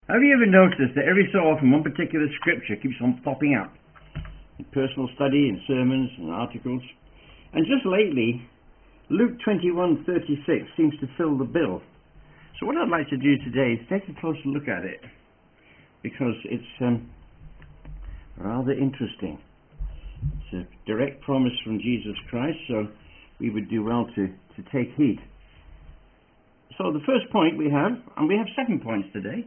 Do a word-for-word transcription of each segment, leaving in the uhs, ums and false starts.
Have you ever noticed that every so often one particular scripture keeps on popping up in personal study, in sermons and articles? And just lately, Luke twenty-one thirty-six seems to fill the bill. So what I'd like to do today is take a closer look at it, because it's um, rather interesting. It's a direct promise from Jesus Christ, so we would do well to, to take heed. So the first point we have, and we have seven points today,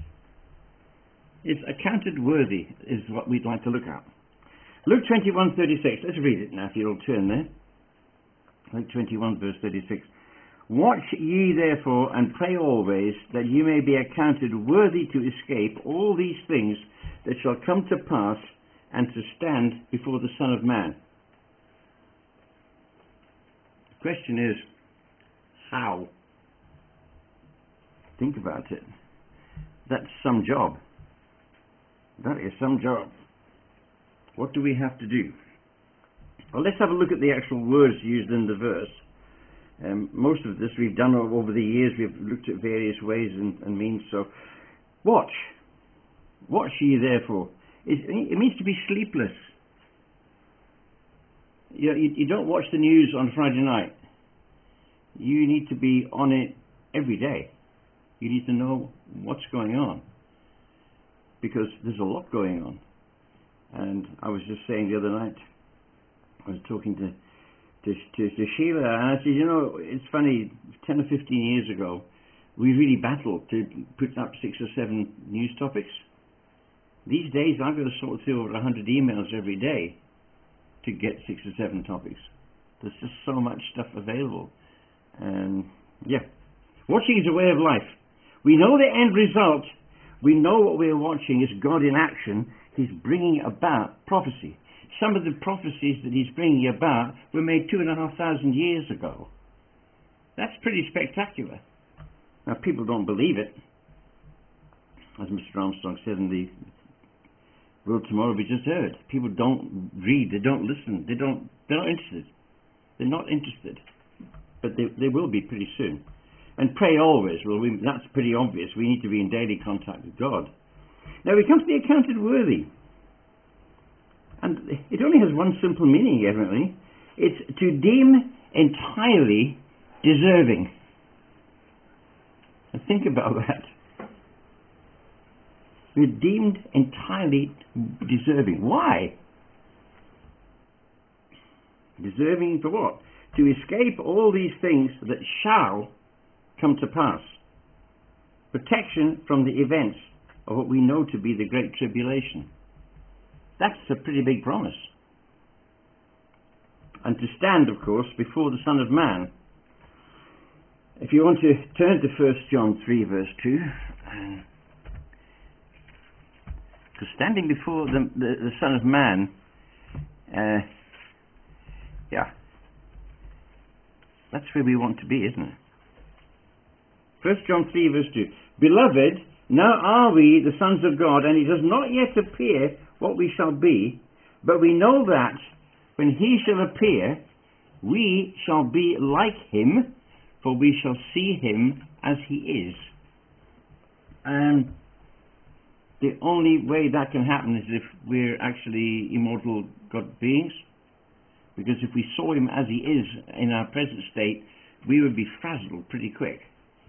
is accounted worthy, is what we'd like to look at. Luke twenty-one thirty-six, let's read it now if you'll turn there. Luke twenty-one verse thirty-six. Watch ye therefore and pray always, that ye may be accounted worthy to escape all these things that shall come to pass, and to stand before the Son of Man. The question is, how? Think about it. That's some job. That is some job. What do we have to do? Well, let's have a look at the actual words used in the verse. Um, most of this we've done over the years. We've looked at various ways and, and means. So, watch. Watch ye therefore. It, it means to be sleepless. You, you, you don't watch the news on Friday night. You need to be on it every day. You need to know what's going on, because there's a lot going on. And I was just saying the other night, I was talking to to, to, to Sheila, and I said, you know, it's funny, ten or fifteen years ago, we really battled to put up six or seven news topics. These days, I've got to sort through over one hundred emails every day to get six or seven topics. There's just so much stuff available. And, yeah. Watching is a way of life. We know the end result. We know what we're watching is God in action. He's bringing about prophecy. Some of the prophecies that he's bringing about were made two and a half thousand years ago. That's pretty spectacular. Now, people don't believe it. As Mister Armstrong said in the World Tomorrow we just heard, people don't read, they don't listen, they don't, they're not interested. They're not interested. But they, they will be pretty soon. And pray always. Well, we, that's pretty obvious. We need to be in daily contact with God. Now we come to the accounted worthy. And it only has one simple meaning, evidently. It's to deem entirely deserving. And think about that. We're deemed entirely deserving. Why? Deserving for what? To escape all these things that shall come to pass. Protection from the events of what we know to be the Great Tribulation. That's a pretty big promise. And to stand, of course, before the Son of Man. If you want to turn to First John three verse two, because standing before the, the, the Son of Man, uh, yeah, that's where we want to be, isn't it? First John three verse two. Beloved, now are we the sons of God, and it does not yet appear what we shall be, but we know that when he shall appear, we shall be like him, for we shall see him as he is. And the only way that can happen is if we're actually immortal God beings, because if we saw him as he is in our present state, we would be frazzled pretty quick.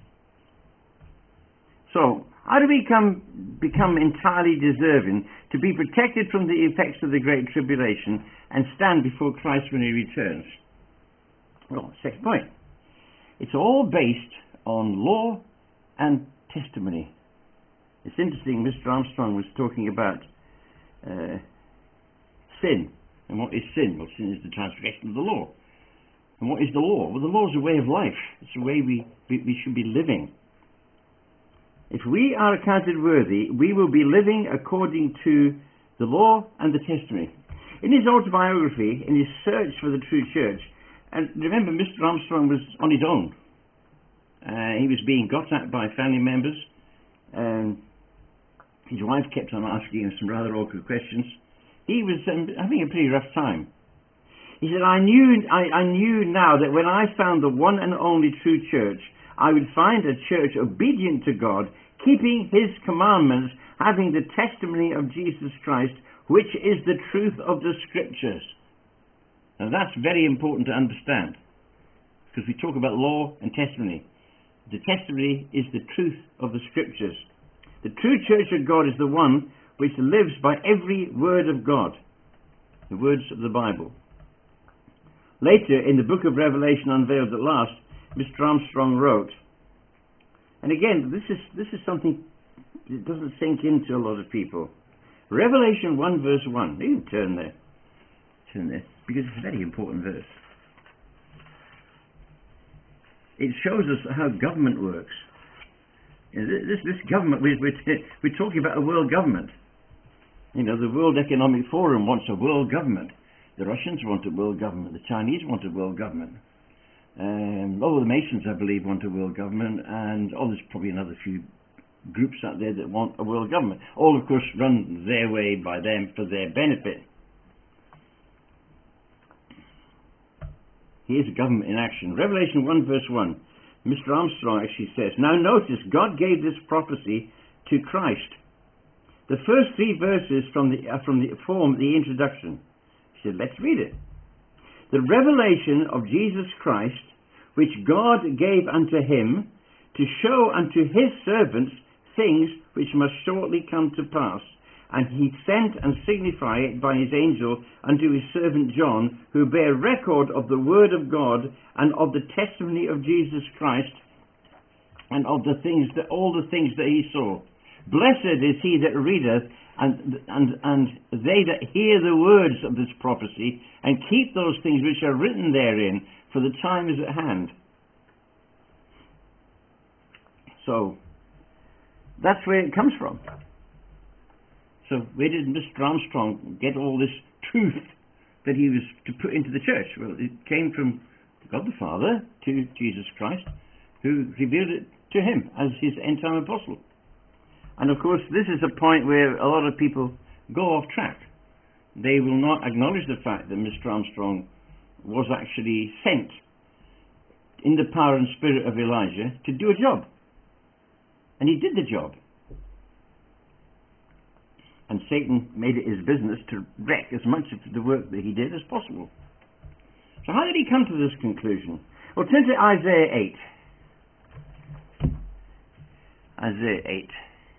So, how do we come, become entirely deserving to be protected from the effects of the Great Tribulation and stand before Christ when he returns? Well, second point. It's all based on law and testimony. It's interesting, Mister Armstrong was talking about uh, sin. And what is sin? Well, sin is the transgression of the law. And what is the law? Well, the law is a way of life. It's a way we, we, we should be living. If we are accounted worthy, we will be living according to the law and the testimony. In his autobiography, in his search for the true church, and remember, Mister Armstrong was on his own. Uh, he was being got at by family members. Um, his wife kept on asking him some rather awkward questions. He was um, having a pretty rough time. He said, I knew, I, I knew now that when I found the one and only true church, I would find a church obedient to God, keeping his commandments, having the testimony of Jesus Christ, which is the truth of the Scriptures. Now that's very important to understand, because we talk about law and testimony. The testimony is the truth of the Scriptures. The true church of God is the one which lives by every word of God, the words of the Bible. Later, in the book of Revelation Unveiled at Last, Mister Armstrong wrote, and again, this is this is something that doesn't sink into a lot of people. Revelation one verse one. You can turn there. Turn there, because it's a very important verse. It shows us how government works. This, this government, we're, we're talking about a world government. You know, the World Economic Forum wants a world government. The Russians want a world government. The Chinese want a world government. Um, all the Masons, I believe, want a world government. And oh, there's probably another few groups out there that want a world government. All, of course, run their way by them for their benefit. Here's a government in action. Revelation one verse one. Mister Armstrong actually says, now notice, God gave this prophecy to Christ. The first three verses from the, uh, from the form the introduction. He said, let's read it. The revelation of Jesus Christ, which God gave unto him, to show unto his servants things which must shortly come to pass. And he sent and signified it by his angel unto his servant John, who bare record of the word of God, and of the testimony of Jesus Christ, and of the things that all the things that he saw. Blessed is he that readeth, and, and, and they that hear the words of this prophecy, and keep those things which are written therein, for the time is at hand. So, that's where it comes from. So where did Mister Armstrong get all this truth that he was to put into the church? Well, it came from God the Father to Jesus Christ, who revealed it to him as his end-time apostle. And of course, this is a point where a lot of people go off track. They will not acknowledge the fact that Mister Armstrong was actually sent in the power and spirit of Elijah to do a job. And he did the job. And Satan made it his business to wreck as much of the work that he did as possible. So how did he come to this conclusion? Well, turn to Isaiah eight. Isaiah eight.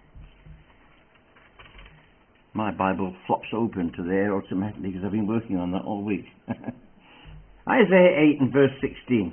My Bible flops open to there automatically because I've been working on that all week. Isaiah eight and verse sixteen.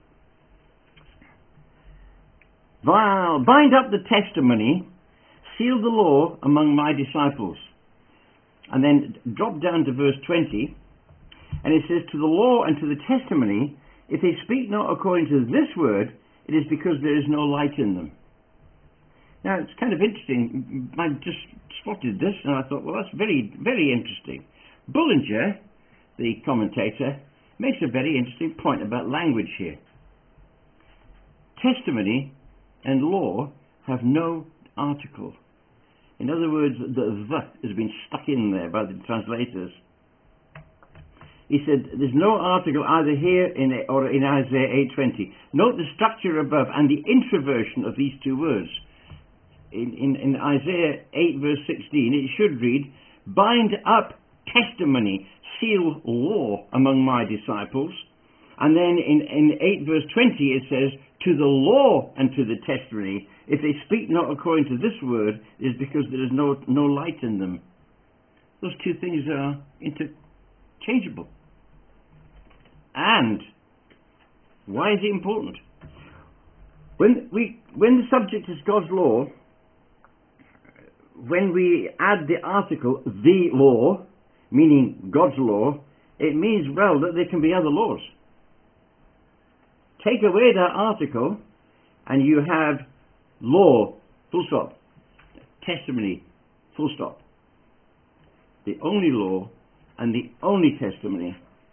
Bind up the testimony, seal the law among my disciples. And then drop down to verse twenty, and it says, to the law and to the testimony, if they speak not according to this word, it is because there is no light in them. Now, it's kind of interesting. I just spotted this, and I thought, well, that's very, very interesting. Bullinger, the commentator, makes a very interesting point about language here. Testimony and law have no article. In other words, the the has been stuck in there by the translators. He said, there's no article either here in or in Isaiah eight twenty. Note the structure above and the introversion of these two words. In, in, in Isaiah eight verse sixteen, it should read, bind up testimony, seal law among my disciples. And then in, in eight verse twenty it says, to the law and to the testimony, if they speak not according to this word, it is because there is no, no light in them. Those two things are interchangeable. And why is it important? When we when the subject is God's law, when we add the article the law, meaning God's law, it means, well, that there can be other laws. Take away that article and you have law, full stop. Testimony, full stop. The only law and the only testimony.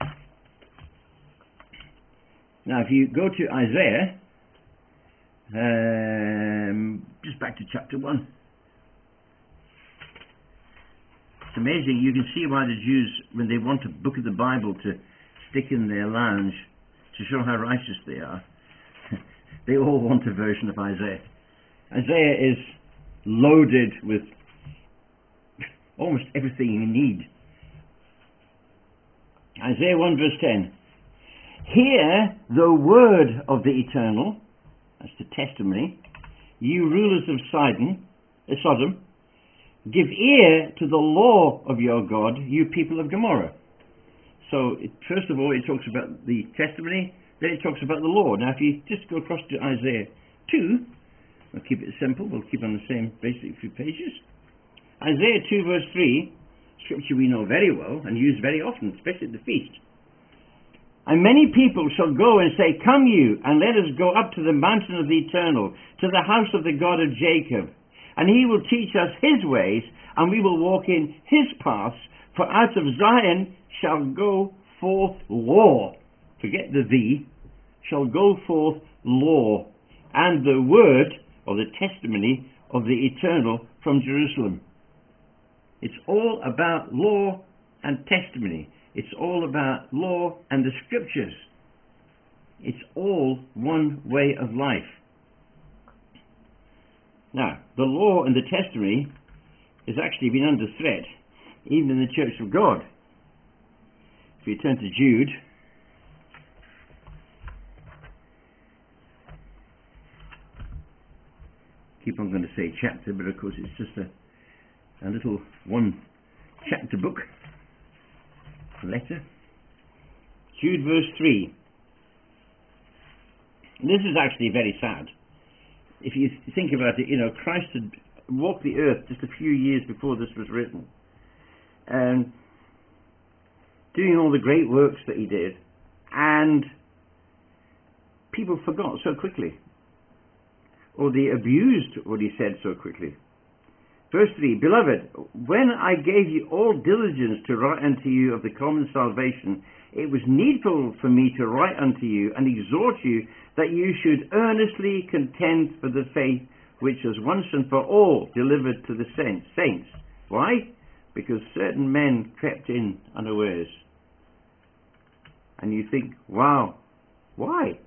Now, if you go to Isaiah, um, just back to chapter one. It's amazing. You can see why the Jews, when they want a book of the Bible to stick in their lounge to show how righteous they are, they all want a version of Isaiah. Isaiah is loaded with almost everything you need. Isaiah one verse ten. Hear the word of the Eternal, that's the testimony, you rulers of Sidon, uh, Sodom, give ear to the law of your God, you people of Gomorrah. So, it, first of all, it talks about the testimony, then it talks about the law. Now, if you just go across to Isaiah two, we'll keep it simple, we'll keep on the same basic few pages. Isaiah two verse three, scripture we know very well and use very often, especially at the feast. And many people shall go and say, come you, and let us go up to the mountain of the Eternal, to the house of the God of Jacob. And he will teach us his ways, and we will walk in his paths. For out of Zion shall go forth law. Forget the thee. Shall go forth law. And the word, or the testimony, of the Eternal from Jerusalem. It's all about law and testimony. It's all about law and the scriptures. It's all one way of life. Now, the law and the testimony has actually been under threat, even in the Church of God. If you turn to Jude, keep on going to say chapter, but of course it's just a, a little one chapter book. Letter. Jude verse three. This is actually very sad. If you think about it, you know, Christ had walked the earth just a few years before this was written, and doing all the great works that he did, and people forgot so quickly, or they abused what he said so quickly. Verse three, Beloved, when I gave you all diligence to write unto you of the common salvation, it was needful for me to write unto you and exhort you that you should earnestly contend for the faith which was once and for all delivered to the saints. Why? Because certain men crept in unawares. And you think, wow, why?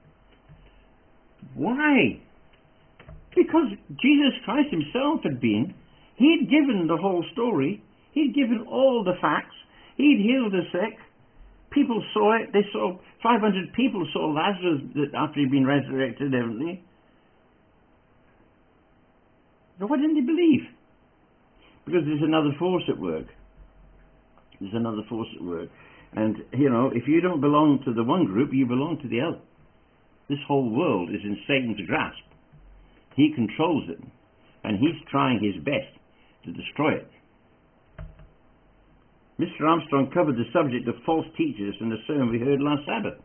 Why? Because Jesus Christ himself had been, he'd given the whole story, he'd given all the facts, he'd healed the sick, people saw it, they saw, five hundred people saw Lazarus after he'd been resurrected, evidently. But why didn't they believe? Because there's another force at work. There's another force at work. And, you know, if you don't belong to the one group, you belong to the other. This whole world is in Satan's grasp. He controls it, and he's trying his best to destroy it. Mister Armstrong covered the subject of false teachers in the sermon we heard last Sabbath.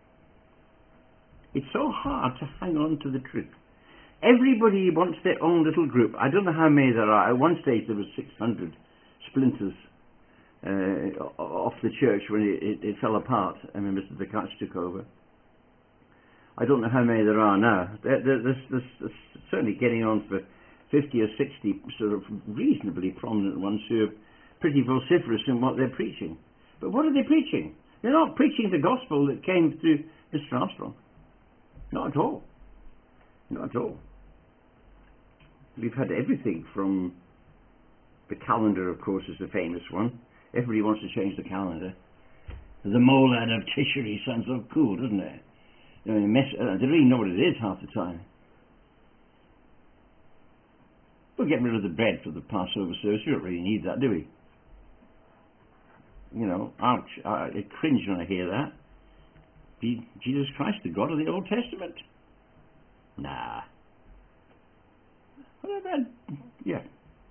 It's so hard to hang on to the truth. Everybody wants their own little group. I don't know how many there are. At one stage there was six hundred splinters uh, off the church when it, it, it fell apart. I mean, Mister Tkach took over. I don't know how many there are now. There, there, there's, there's, there's certainly getting on for fifty or sixty sort of reasonably prominent ones who are pretty vociferous in what they're preaching. But what are they preaching? They're not preaching the gospel that came through Mister Armstrong. Not at all. Not at all. We've had everything from the calendar, of course, is the famous one. Everybody wants to change the calendar. The Molad of Tishri sounds so cool, doesn't it? You know, mess, uh, they don't even know what it is half the time. We'll get rid of the bread for the Passover service. We don't really need that, do we? You know, ouch. I, I cringe when I hear that. Be Jesus Christ, the God of the Old Testament? Nah. What about, yeah.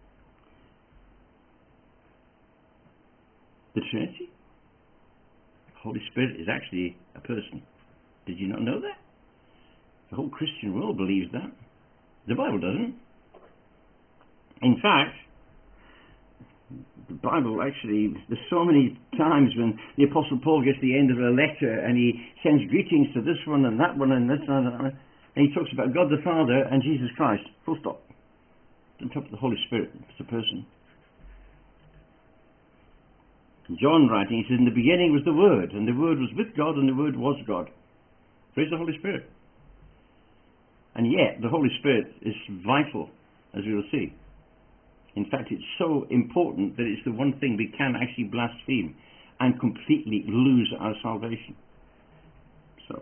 The Trinity? The Holy Spirit is actually a person. Did you not know that? The whole Christian world believes that. The Bible doesn't. In fact, the Bible actually, there's so many times when the Apostle Paul gets to the end of a letter and he sends greetings to this one and that one and this one and that one, and he talks about God the Father and Jesus Christ. Full stop. On top of the Holy Spirit, it's a person. John writing, he says, in the beginning was the Word, and the Word was with God, and the Word was God. Praise the Holy Spirit. And yet, the Holy Spirit is vital as we will see. In fact, it's so important that it's the one thing we can actually blaspheme and completely lose our salvation. So,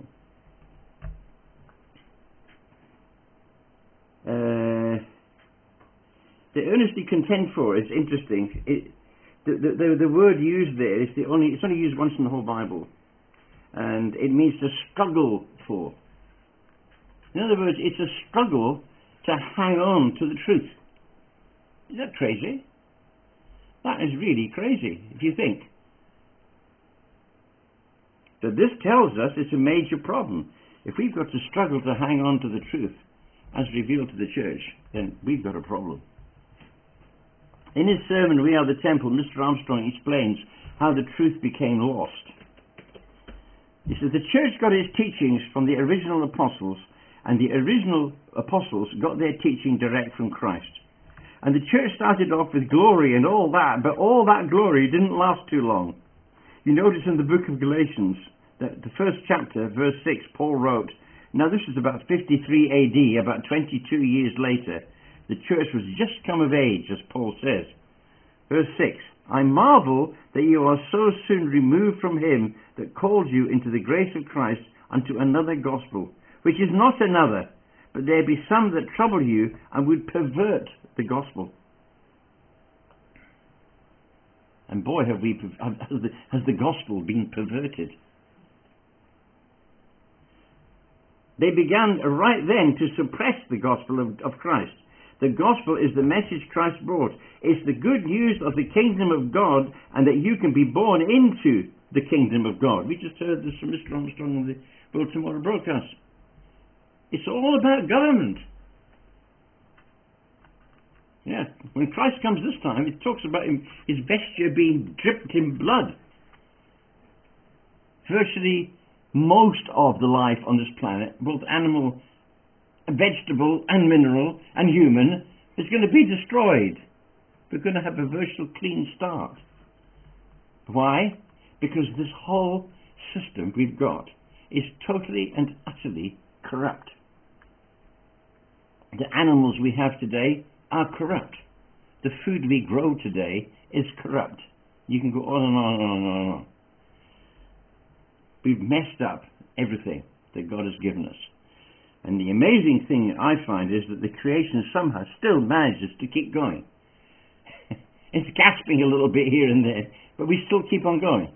uh, the earnestly contend for is interesting. It, the, the, the word used there is the only, it's only used once in the whole Bible, and it means to struggle for. In other words, it's a struggle to hang on to the truth. Is that crazy? That is really crazy, if you think. So this tells us it's a major problem. If we've got to struggle to hang on to the truth as revealed to the church, then we've got a problem. In his sermon, We Are the Temple, Mister Armstrong explains how the truth became lost. He says, the church got its teachings from the original apostles, and the original apostles got their teaching direct from Christ. And the church started off with glory and all that, but all that glory didn't last too long. You notice in the book of Galatians, that the first chapter, verse six, Paul wrote, now this is about fifty-three A D, about twenty-two years later, the church was just come of age, as Paul says. Verse six, I marvel that you are so soon removed from him that called you into the grace of Christ unto another gospel, which is not another, but there be some that trouble you and would pervert the gospel. And boy, have we, has the, has the gospel been perverted. They began right then to suppress the gospel of, of Christ. The gospel is the message Christ brought. It's the good news of the kingdom of God, and that you can be born into the kingdom of God. We just heard this from Mister Armstrong on the World Tomorrow broadcast. It's all about government. Yeah, when Christ comes this time, it talks about him, his vesture being dripped in blood. Virtually most of the life on this planet, both animal, vegetable and mineral and human, is going to be destroyed. We're going to have a virtual clean start. Why? Because this whole system we've got is totally and utterly corrupt. The animals we have today are corrupt. The food we grow today is corrupt. You can go on and on and on and on. We've messed up everything that God has given us. And the amazing thing I find is that the creation somehow still manages to keep going. It's gasping a little bit here and there, but we still keep on going.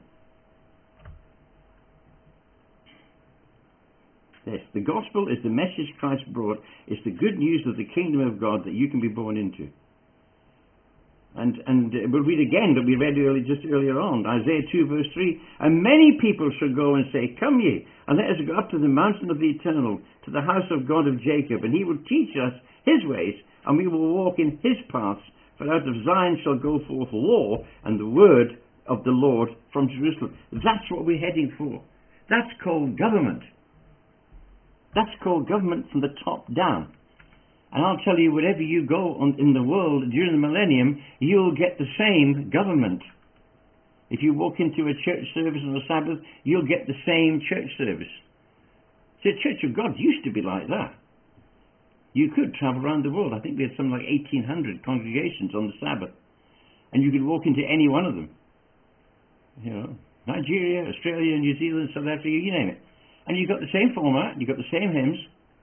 Yes, the gospel is the message Christ brought. It's the good news of the kingdom of God that you can be born into. And and uh, we'll read again that we read early, just earlier on, Isaiah two verse three. And many people shall go and say, come ye, and let us go up to the mountain of the eternal, to the house of God of Jacob, and he will teach us his ways, and we will walk in his paths. For out of Zion shall go forth law, and the word of the Lord from Jerusalem. That's what we're heading for. That's called government. That's called government from the top down. And I'll tell you, wherever you go on, in the world during the millennium, you'll get the same government. If you walk into a church service on the Sabbath, you'll get the same church service. See, the Church of God used to be like that. You could travel around the world. I think we had something like eighteen hundred congregations on the Sabbath. And you could walk into any one of them. You know, Nigeria, Australia, New Zealand, South Africa, you name it. And you got the same format, you got the same hymns.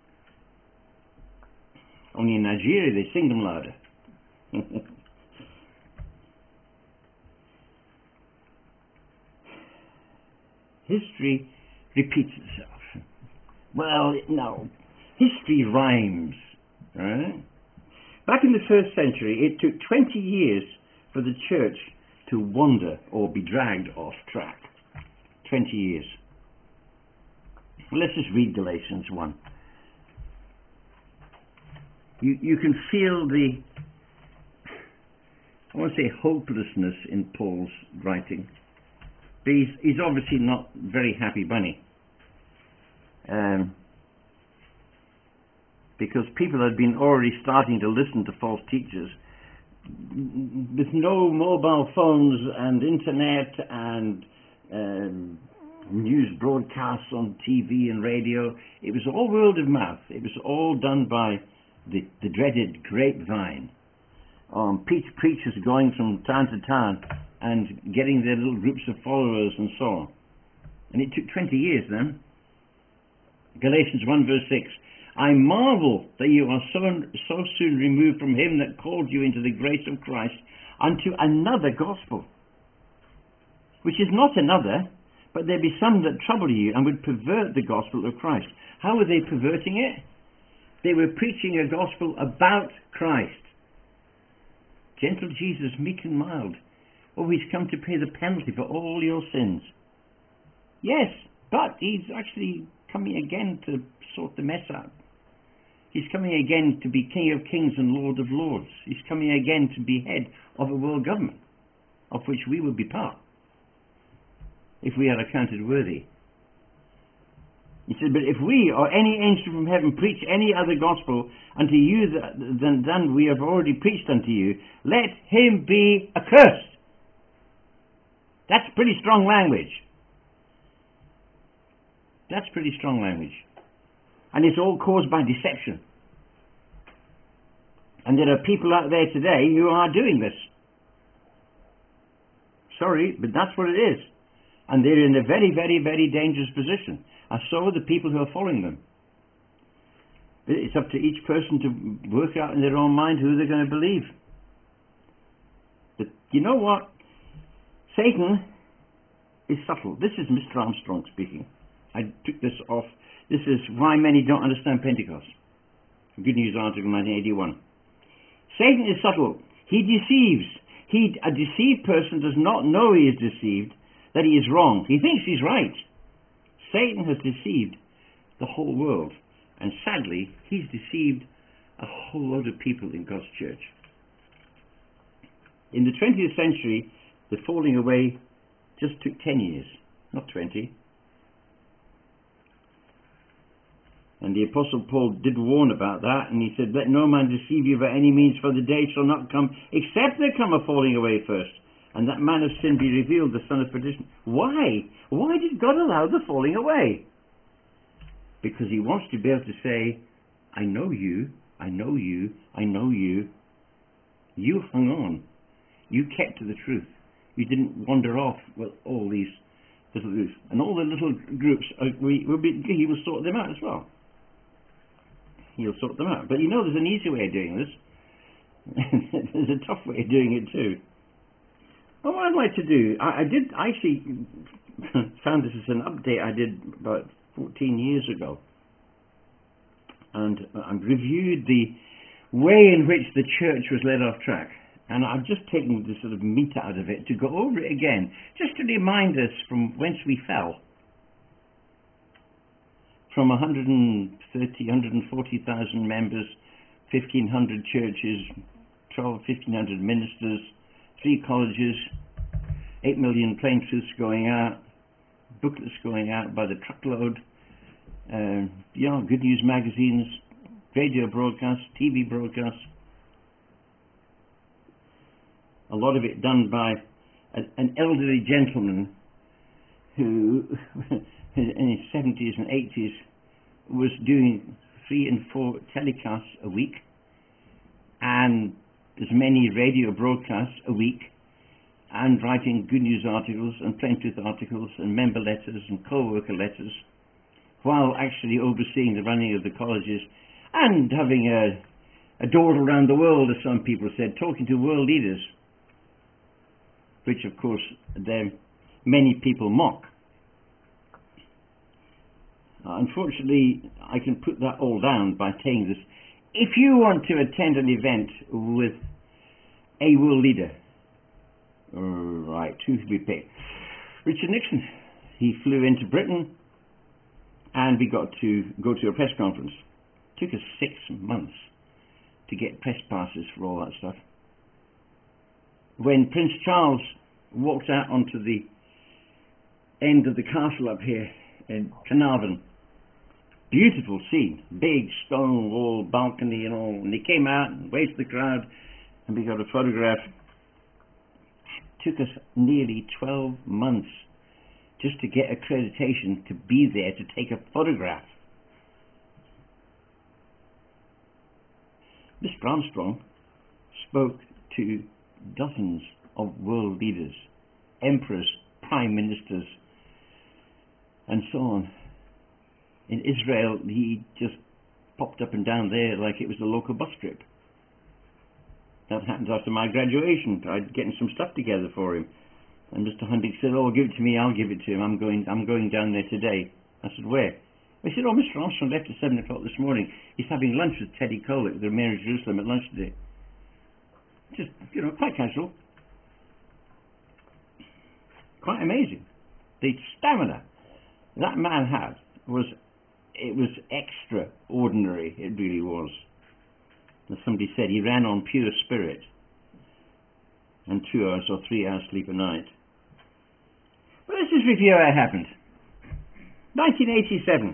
Only in Nigeria they sing them louder. History repeats itself. Well, no. History rhymes. Right? Back in the first century, it took twenty years for the church to wander or be dragged off track. twenty years. Well, let's just read Galatians one. You, you can feel the, I want to say, hopelessness in Paul's writing. But he's, he's obviously not very happy bunny. Um, because people had been already starting to listen to false teachers. With no mobile phones and internet and um, news broadcasts on T V and radio, it was all word of mouth. It was all done by the, the dreaded grapevine. Um, preach, preachers going from town to town and getting their little groups of followers and so on. And it took twenty years then. Galatians one verse six. I marvel that you are so, so soon removed from him that called you into the grace of Christ unto another gospel, which is not another, but there be some that trouble you and would pervert the gospel of Christ. How were they perverting it? They were preaching a gospel about Christ. Gentle Jesus, meek and mild. Oh, he's come to pay the penalty for all your sins. Yes, but he's actually coming again to sort the mess out. He's coming again to be King of Kings and Lord of Lords. He's coming again to be head of a world government, of which we will be part, if we are accounted worthy. He said, but if we or any angel from heaven preach any other gospel unto you than, than we have already preached unto you, let him be accursed. That's pretty strong language. That's pretty strong language. And it's all caused by deception. And there are people out there today who are doing this. Sorry, but that's what it is. And they're in a very, very, very dangerous position. And so are the people who are following them. It's up to each person to work out in their own mind who they're going to believe. But you know what? Satan is subtle. This is Mister Armstrong speaking. I took this off. This is why many don't understand Pentecost. Good News article nineteen eighty-one. Satan is subtle. He deceives. He, a deceived person does not know he is deceived, that he is wrong. He thinks he's right. Satan has deceived the whole world. And sadly, he's deceived a whole lot of people in God's church. In the twentieth century, the falling away just took ten years, not twenty. And the Apostle Paul did warn about that, and he said, let no man deceive you by any means, for the day shall not come, except there come a falling away first, and that man of sin be revealed, the son of perdition. Why? Why did God allow the falling away? Because he wants to be able to say, I know you, I know you, I know you. You hung on. You kept to the truth. You didn't wander off with all these little groups. And all the little groups, uh, we, we'll be, he will sort them out as well. He'll sort them out. But you know there's an easy way of doing this. There's a tough way of doing it too. Well, what I'd like to do, I, I did I actually found this as an update I did about fourteen years ago. And I reviewed the way in which the church was led off track. And I've just taken the sort of meat out of it to go over it again, just to remind us from whence we fell. From one hundred thirty, one hundred forty thousand members, fifteen hundred churches, twelve, fifteen hundred ministers, three colleges, eight million plain truths going out, booklets going out by the truckload, uh, you know, Good News magazines, radio broadcasts, T V broadcasts. A lot of it done by a, an elderly gentleman who, in his seventies and eighties, was doing three and four telecasts a week, and as many radio broadcasts a week, and writing Good News articles and Plain Truth articles and member letters and co-worker letters, while actually overseeing the running of the colleges and having a, a dawdle around the world, as some people said, talking to world leaders, which of course there many people mock. Uh, unfortunately, I can put that all down by saying this. If you want to attend an event with a world leader, uh, right, who should we pick? Richard Nixon. He flew into Britain and we got to go to a press conference. It took us six months to get press passes for all that stuff. When Prince Charles walked out onto the end of the castle up here in Carnarvon, beautiful scene, big stone wall, balcony and all, and he came out and waved to the crowd and we got a photograph. It took us nearly twelve months just to get accreditation to be there to take a photograph. Mister Armstrong spoke to dozens of world leaders, emperors, prime ministers, and so on. In Israel, he just popped up and down there like it was a local bus trip. That happened after my graduation. I'd getting some stuff together for him, and Mister Hunting said, "Oh, give it to me. I'll give it to him. I'm going. I'm going down there today." I said, "Where?" He said, "Oh, Mister Armstrong left at seven o'clock this morning. He's having lunch with Teddy Kollek, the Mayor of Jerusalem, at lunch today." Just, you know, quite casual. Quite amazing. The stamina that man had was, it was extraordinary. It really was. As somebody said, he ran on pure spirit and two hours or three hours sleep a night. But let's just review how it happened. nineteen eighty-seven.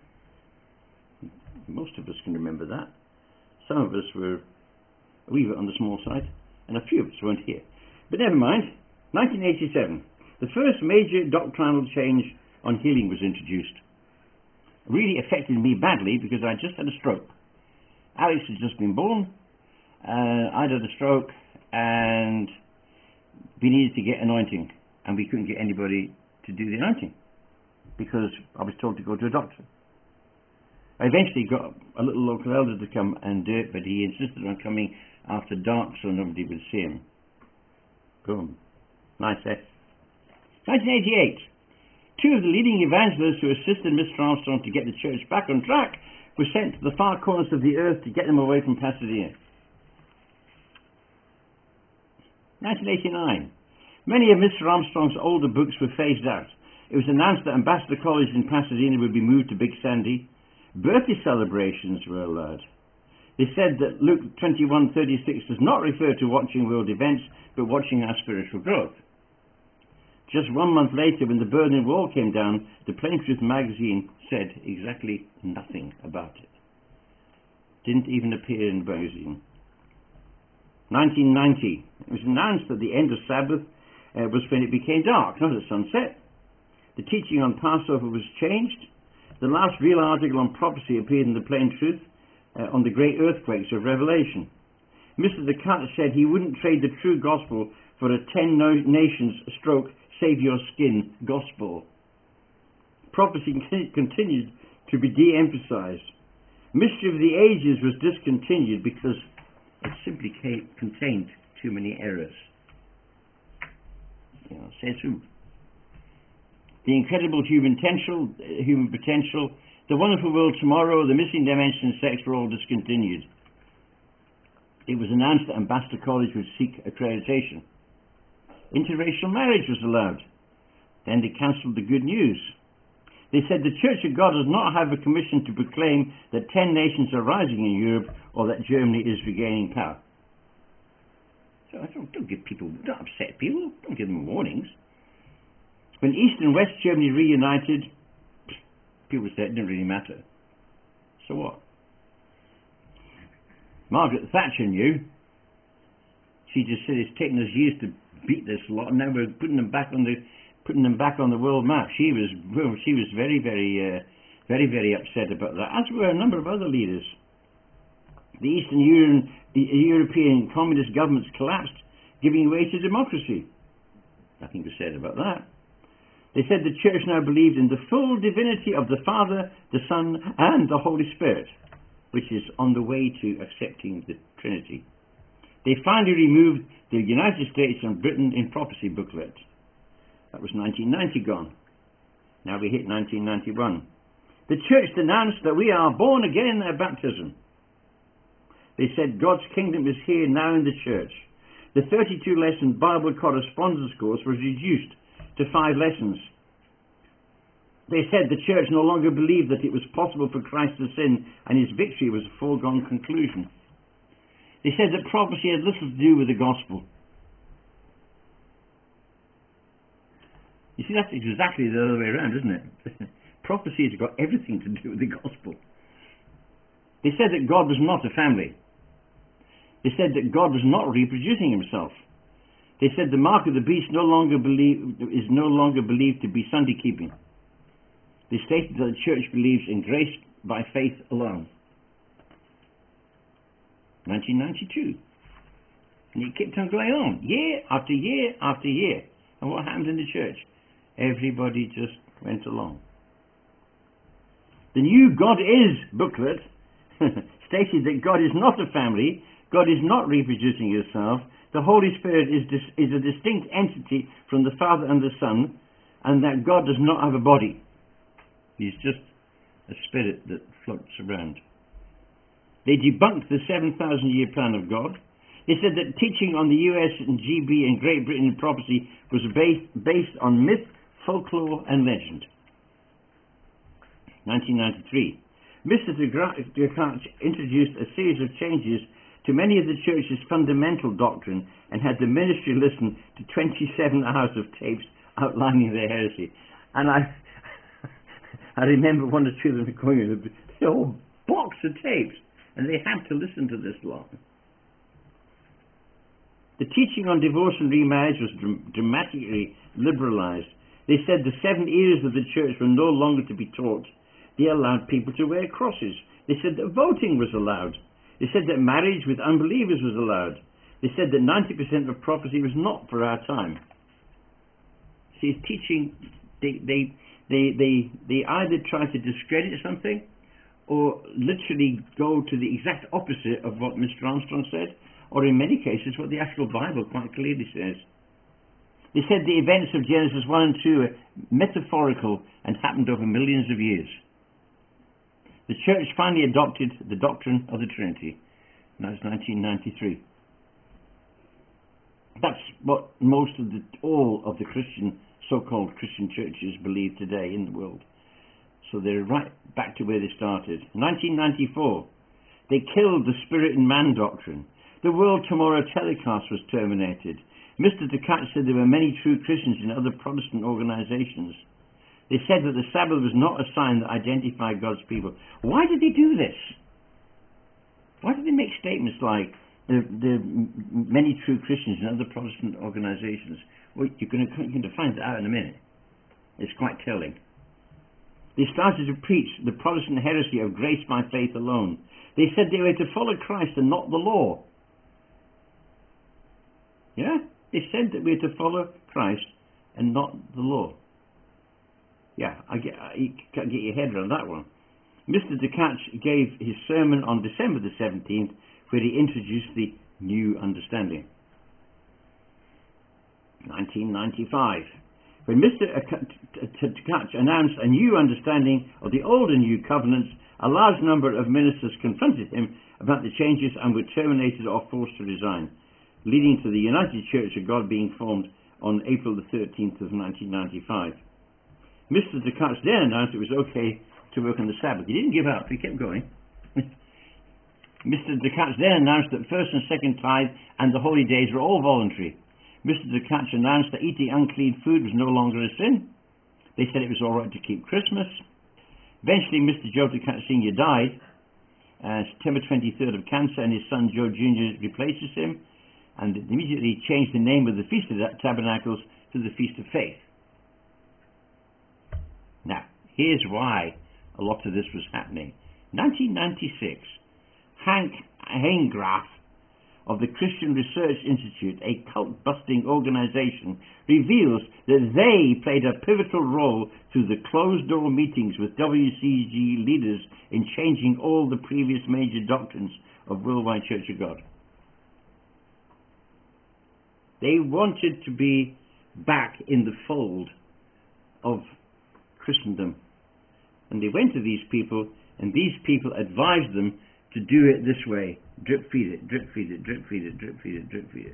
Most of us can remember that. Some of us were a wee bit on the small side, and a few of us weren't here. But never mind. nineteen eighty-seven. The first major doctrinal change on healing was introduced. It really affected me badly because I just had a stroke. Alex had just been born. Uh, I'd had a stroke, and we needed to get anointing, and we couldn't get anybody to do the anointing because I was told to go to a doctor. I eventually got a little local elder to come and do it, but he insisted on coming after dark so nobody would see him. Boom. Nice, eh? nineteen eighty-eight. Two of the leading evangelists who assisted Mister Armstrong to get the church back on track were sent to the far corners of the earth to get them away from Pasadena. nineteen eighty-nine. Many of Mister Armstrong's older books were phased out. It was announced that Ambassador College in Pasadena would be moved to Big Sandy. Birthday celebrations were allowed. They said that Luke twenty-one thirty-six does not refer to watching world events, but watching our spiritual growth. Just one month later, when the Berlin Wall came down, the Plain Truth magazine said exactly nothing about it. Didn't even appear in the magazine. nineteen ninety. It was announced that the end of Sabbath uh, was when it became dark, not at sunset. The teaching on Passover was changed. The last real article on prophecy appeared in the Plain Truth uh, on the great earthquakes of Revelation. Mister Descartes said he wouldn't trade the true gospel for a ten no nations stroke save your skin gospel. Prophecy continued to be de-emphasized. Mystery of the Ages was discontinued because it simply contained too many errors. You know, says who? The incredible human potential, human potential, the wonderful world tomorrow, the missing dimension, sex were all discontinued. It was announced that Ambassador College would seek accreditation. Interracial marriage was allowed. Then they cancelled the good news. They said the Church of God does not have a commission to proclaim that ten nations are rising in Europe or that Germany is regaining power. So I don't, don't give people, don't upset people, don't give them warnings. When East and West Germany reunited, people said it didn't really matter. So what? Margaret Thatcher knew. She just said it's taken us years to beat this lot, and now we're putting them back on the putting them back on the world map. She was well, she was very, very, uh, very, very upset about that. As were a number of other leaders. The Eastern European, the European communist governments collapsed, giving way to democracy. Nothing was said about that. They said the Church now believed in the full divinity of the Father, the Son, and the Holy Spirit, which is on the way to accepting the Trinity. They finally removed the United States and Britain in prophecy booklet. That was nineteen ninety gone. Now we hit nineteen ninety-one. The Church denounced that we are born again at baptism. They said God's kingdom is here now in the Church. The thirty-two lesson Bible correspondence course was reduced to five lessons. They said the Church no longer believed that it was possible for Christ to sin, and his victory was a foregone conclusion. They said that prophecy had little to do with the gospel. You see, that's exactly the other way around, isn't it? Prophecy has got everything to do with the gospel. They said that God was not a family. They said that God was not reproducing himself. They said the mark of the beast no longer believe, is no longer believed to be Sunday keeping. They stated that the Church believes in grace by faith alone. nineteen ninety-two. And it kept on going on, year after year after year. And what happened in the church? Everybody just went along. The new God Is booklet stated that God is not a family, God is not reproducing himself, the Holy Spirit is, dis- is a distinct entity from the Father and the Son, and that God does not have a body. He's just a spirit that floats around. They debunked the seven thousand year plan of God. They said that teaching on the U S and G B and Great Britain and prophecy was based, based on myth, folklore and legend. nineteen ninety-three. Mister Descartes introduced a series of changes to many of the church's fundamental doctrine and had the ministry listen to twenty-seven hours of tapes outlining their heresy. And I I remember one or two of them going in a whole box of tapes, and they had to listen to this lot. The teaching on divorce and remarriage was dr- dramatically liberalized. They said the seven eras of the church were no longer to be taught. They allowed people to wear crosses. They said that voting was allowed. They said that marriage with unbelievers was allowed. They said that ninety percent of prophecy was not for our time. See, his teaching, they, they, they, they, they either try to discredit something or literally go to the exact opposite of what Mister Armstrong said, or in many cases what the actual Bible quite clearly says. They said the events of Genesis one and two are metaphorical and happened over millions of years. The church finally adopted the doctrine of the Trinity. And that was nineteen ninety-three. That's what most of the, all of the Christian, so-called Christian churches believe today in the world. So they're right back to where they started. nineteen ninety-four, they killed the spirit and man doctrine. The World Tomorrow telecast was terminated. Mister Descartes said there were many true Christians in other Protestant organizations. They said that the Sabbath was not a sign that identified God's people. Why did they do this? Why did they make statements like there are many true Christians in other Protestant organizations? Well, you're going, to, you're going to find that out in a minute. It's quite telling. They started to preach the Protestant heresy of grace by faith alone. They said they were to follow Christ and not the law. Yeah? They said that we're to follow Christ and not the law. Yeah, I get, you can't get your head around that one. Mister Descartes gave his sermon on December the seventeenth, where he introduced the new understanding. nineteen ninety-five. When Mister Descartes announced a new understanding of the old and new covenants, a large number of ministers confronted him about the changes and were terminated or forced to resign, leading to the United Church of God being formed on April the thirteenth of nineteen ninety-five. Mister Descartes then announced it was okay to work on the Sabbath. He didn't give up, he kept going. Mister Descartes then announced that first and second tithe and the holy days were all voluntary. Mister Descartes announced that eating unclean food was no longer a sin. They said it was all right to keep Christmas. Eventually Mister Joe Descartes Senior died, uh, September twenty-third of cancer, and his son Joe Junior replaces him, and immediately changed the name of the Feast of Tabernacles to the Feast of Faith. Now, here's why a lot of this was happening. nineteen ninety-six, Hank Hanegraaff of the Christian Research Institute, a cult-busting organization, reveals that they played a pivotal role through the closed-door meetings with W C G leaders in changing all the previous major doctrines of Worldwide Church of God. They wanted to be back in the fold of Christendom. And they went to these people, and these people advised them to do it this way. Drip feed it, drip feed it, drip feed it, drip feed it, drip feed it.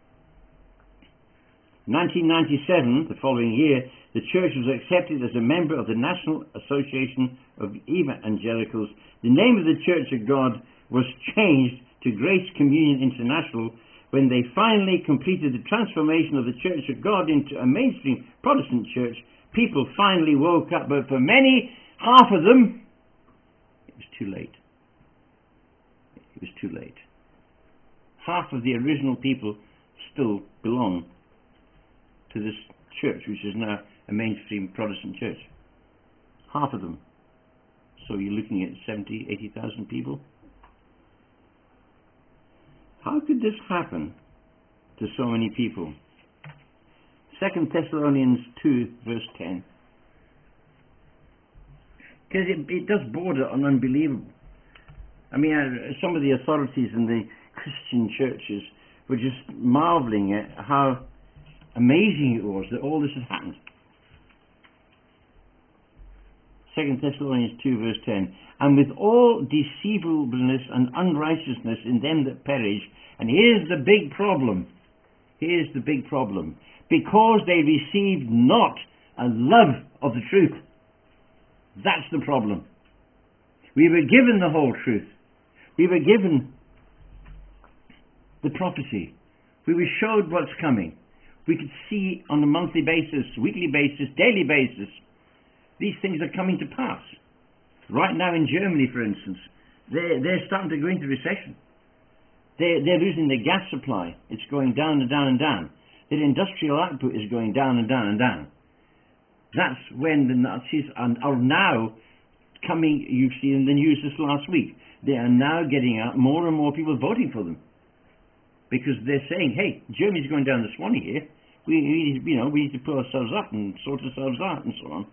nineteen ninety-seven, the following year, the church was accepted as a member of the National Association of Evangelicals. The name of the Church of God was changed to Grace Communion International when they finally completed the transformation of the Church of God into a mainstream Protestant church. People finally woke up, but for many, half of them, it was too late. It was too late. Half of the original people still belong to this church, which is now a mainstream Protestant church. Half of them. So you're looking at seventy, eighty thousand people. How could this happen to so many people? Second Thessalonians two verse ten. Because it, it does border on unbelievable. I mean, uh, some of the authorities in the Christian churches were just marveling at how amazing it was that all this had happened. Second Thessalonians two verse ten. And with all deceivableness and unrighteousness in them that perish. And here's the big problem. Here's the big problem. Because they received not a love of the truth. That's the problem. We were given the whole truth. We were given the prophecy. We were showed what's coming. We could see on a monthly basis, weekly basis, daily basis, these things are coming to pass. Right now in Germany, for instance, they're, they're starting to go into recession. They're, they're losing their gas supply. It's going down and down and down. Their industrial output is going down and down and down. That's when the Nazis are, are now coming, you've seen in the news this last week, they are now getting out more and more people voting for them. Because they're saying, hey, Germany's going down the Swanee here. We, we, you know, we need to pull ourselves up and sort ourselves out and so on.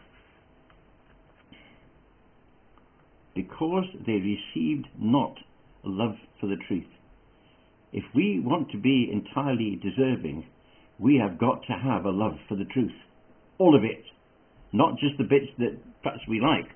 Because they received not a love for the truth. If we want to be entirely deserving, we have got to have a love for the truth. All of it. Not just the bits that perhaps we like.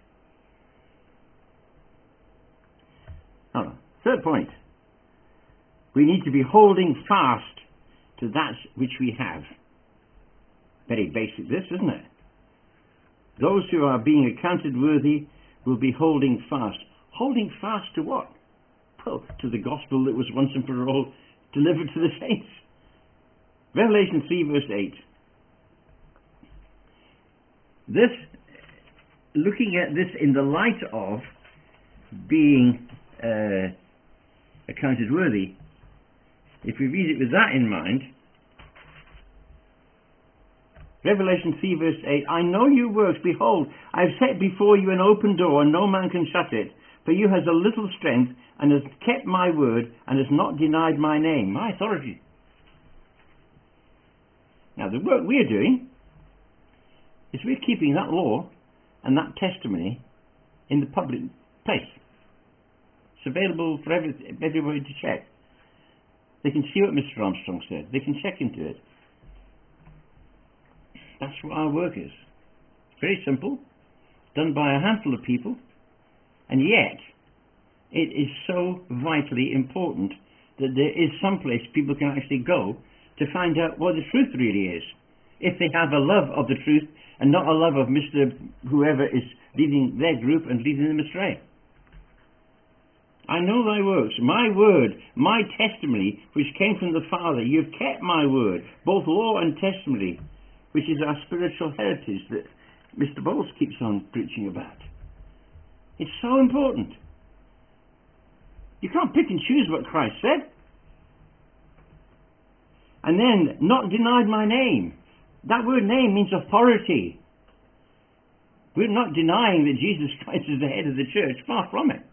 Now, third point. We need to be holding fast to that which we have. Very basic this, isn't it? Those who are being accounted worthy will be holding fast. Holding fast to what? Well, to the gospel that was once and for all delivered to the saints. Revelation three verse eight. This, looking at this in the light of being uh, accounted worthy, if we read it with that in mind, Revelation three verse eight, I know your works, behold, I have set before you an open door, and no man can shut it. For you has a little strength, and has kept my word, and has not denied my name, my authority. Now the work we are doing is we're keeping that law and that testimony in the public place. It's available for every, everybody to check. They can see what Mister Armstrong said. They can check into it. That's what our work is. Very simple, done by a handful of people, and yet it is so vitally important that there is some place people can actually go to find out what the truth really is. If they have a love of the truth and not a love of Mister whoever is leading their group and leading them astray. I know thy works, my word, my testimony, which came from the Father. You've kept my word, both law and testimony, which is our spiritual heritage that Mister Bowles keeps on preaching about. It's so important. You can't pick and choose what Christ said. And then, not denied my name. That word name means authority. We're not denying that Jesus Christ is the head of the church. Far from it.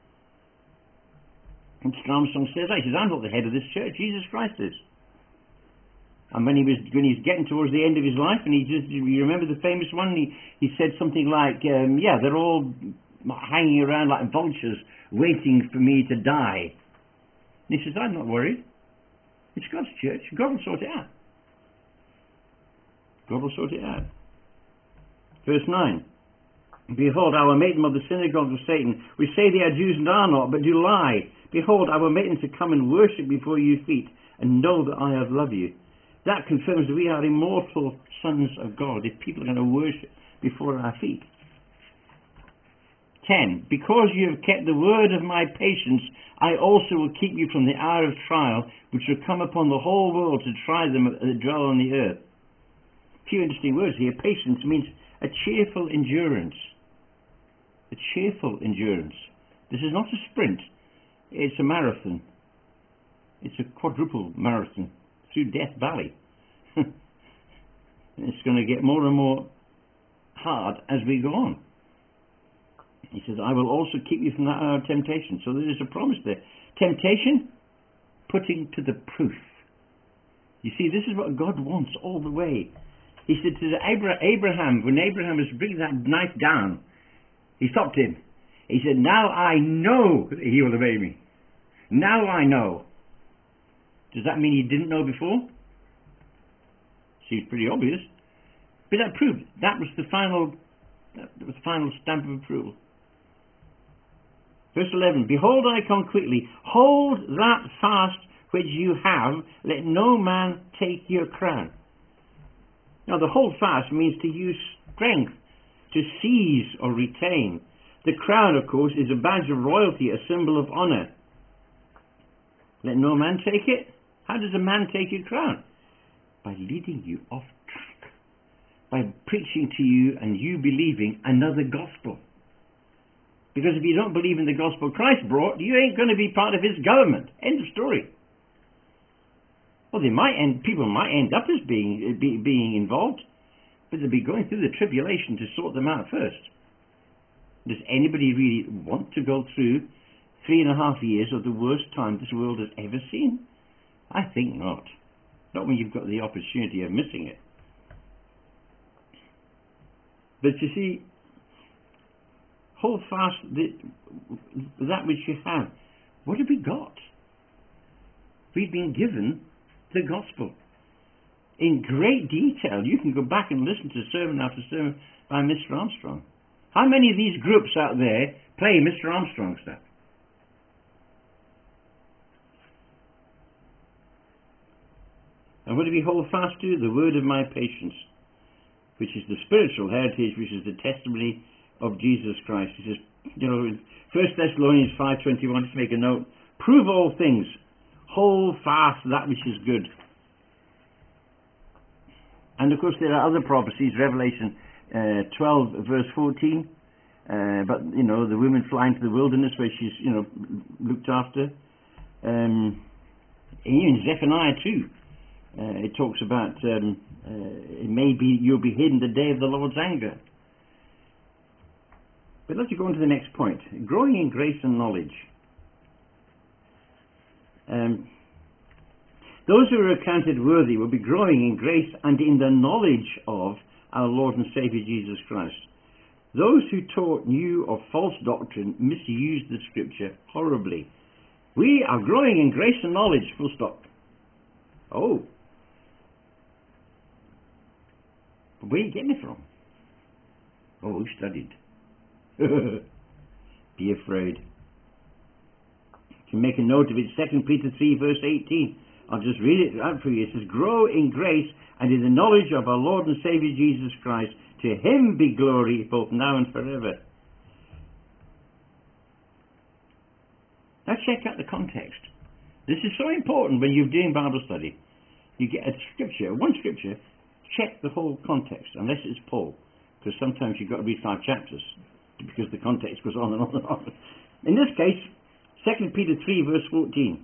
Mister Armstrong says, he says, I'm not the head of this church. Jesus Christ is. And when he was when he's getting towards the end of his life, and he just, you remember the famous one, he, he said something like, um, yeah, they're all hanging around like vultures, waiting for me to die. And he says, I'm not worried. It's God's church. God will sort it out. God will sort it out. Verse nine. Behold, our maiden of the synagogue of Satan, we say they are Jews and are not, but do lie. Behold, our maiden to come and worship before your feet, and know that I have loved you. That confirms that we are immortal sons of God, if people are going to worship before our feet. ten. Because you have kept the word of my patience, I also will keep you from the hour of trial, which will come upon the whole world to try them that dwell on the earth. A few interesting words here. Patience means a cheerful endurance. A cheerful endurance. This is not a sprint. It's a marathon. It's a quadruple marathon through Death Valley. It's going to get more and more hard as we go on. He says, I will also keep you from that hour of temptation. So there is a promise there. Temptation putting to the proof. You see, this is what God wants all the way. He said to Abraham, when Abraham was bringing that knife down, he stopped him. He said, now I know that he will obey me. Now I know. Does that mean he didn't know before? Seems pretty obvious. But that proved, that was the final, that was the final stamp of approval. Verse eleven, behold, I come quickly. Hold that fast which you have. Let no man take your crown. Now, the hold fast means to use strength, to seize or retain. The crown, of course, is a badge of royalty, a symbol of honor. Let no man take it. How does a man take your crown? By leading you off track. By preaching to you and you believing another gospel. Because if you don't believe in the gospel Christ brought, you ain't going to be part of his government. End of story. Well, they might end, people might end up as being, be, being involved, but they'll be going through the tribulation to sort them out first. Does anybody really want to go through three and a half years of the worst time this world has ever seen? I think not. Not when you've got the opportunity of missing it. But you see, hold fast the, that which you have. What have we got? We've been given the gospel in great detail. You can go back and listen to sermon after sermon by Mister Armstrong. How many of these groups out there play Mister Armstrong stuff? And what do we hold fast to? The word of my patience, which is the spiritual heritage, which is the testimony of Jesus Christ. He says, you know, in First Thessalonians five twenty-one, just make a note, prove all things, hold fast that which is good. And of course there are other prophecies, Revelation uh, twelve verse fourteen, uh, but you know, the woman flying to the wilderness where she's, you know, looked after. Um, and even Zephaniah two, uh, it talks about um, uh, it may be you'll be hidden the day of the Lord's anger. But let's go on to the next point, growing in grace and knowledge. Um, those who are accounted worthy will be growing in grace and in the knowledge of our Lord and Saviour Jesus Christ. Those who taught new or false doctrine misused the scripture horribly. We are growing in grace and knowledge, full stop. Oh. But where are you getting it from? Oh, who studied? Be afraid. You can make a note of it, Second Peter three verse eighteen. I'll just read it out for you. It says, grow in grace and in the knowledge of our Lord and Saviour Jesus Christ. To him be glory both now and forever. Now check out the context. This is so important when you're doing Bible study. You get a scripture, one scripture, check the whole context, unless it's Paul. Because sometimes you've got to read five chapters, because the context goes on and on and on. In this case, Second Peter three verse fourteen.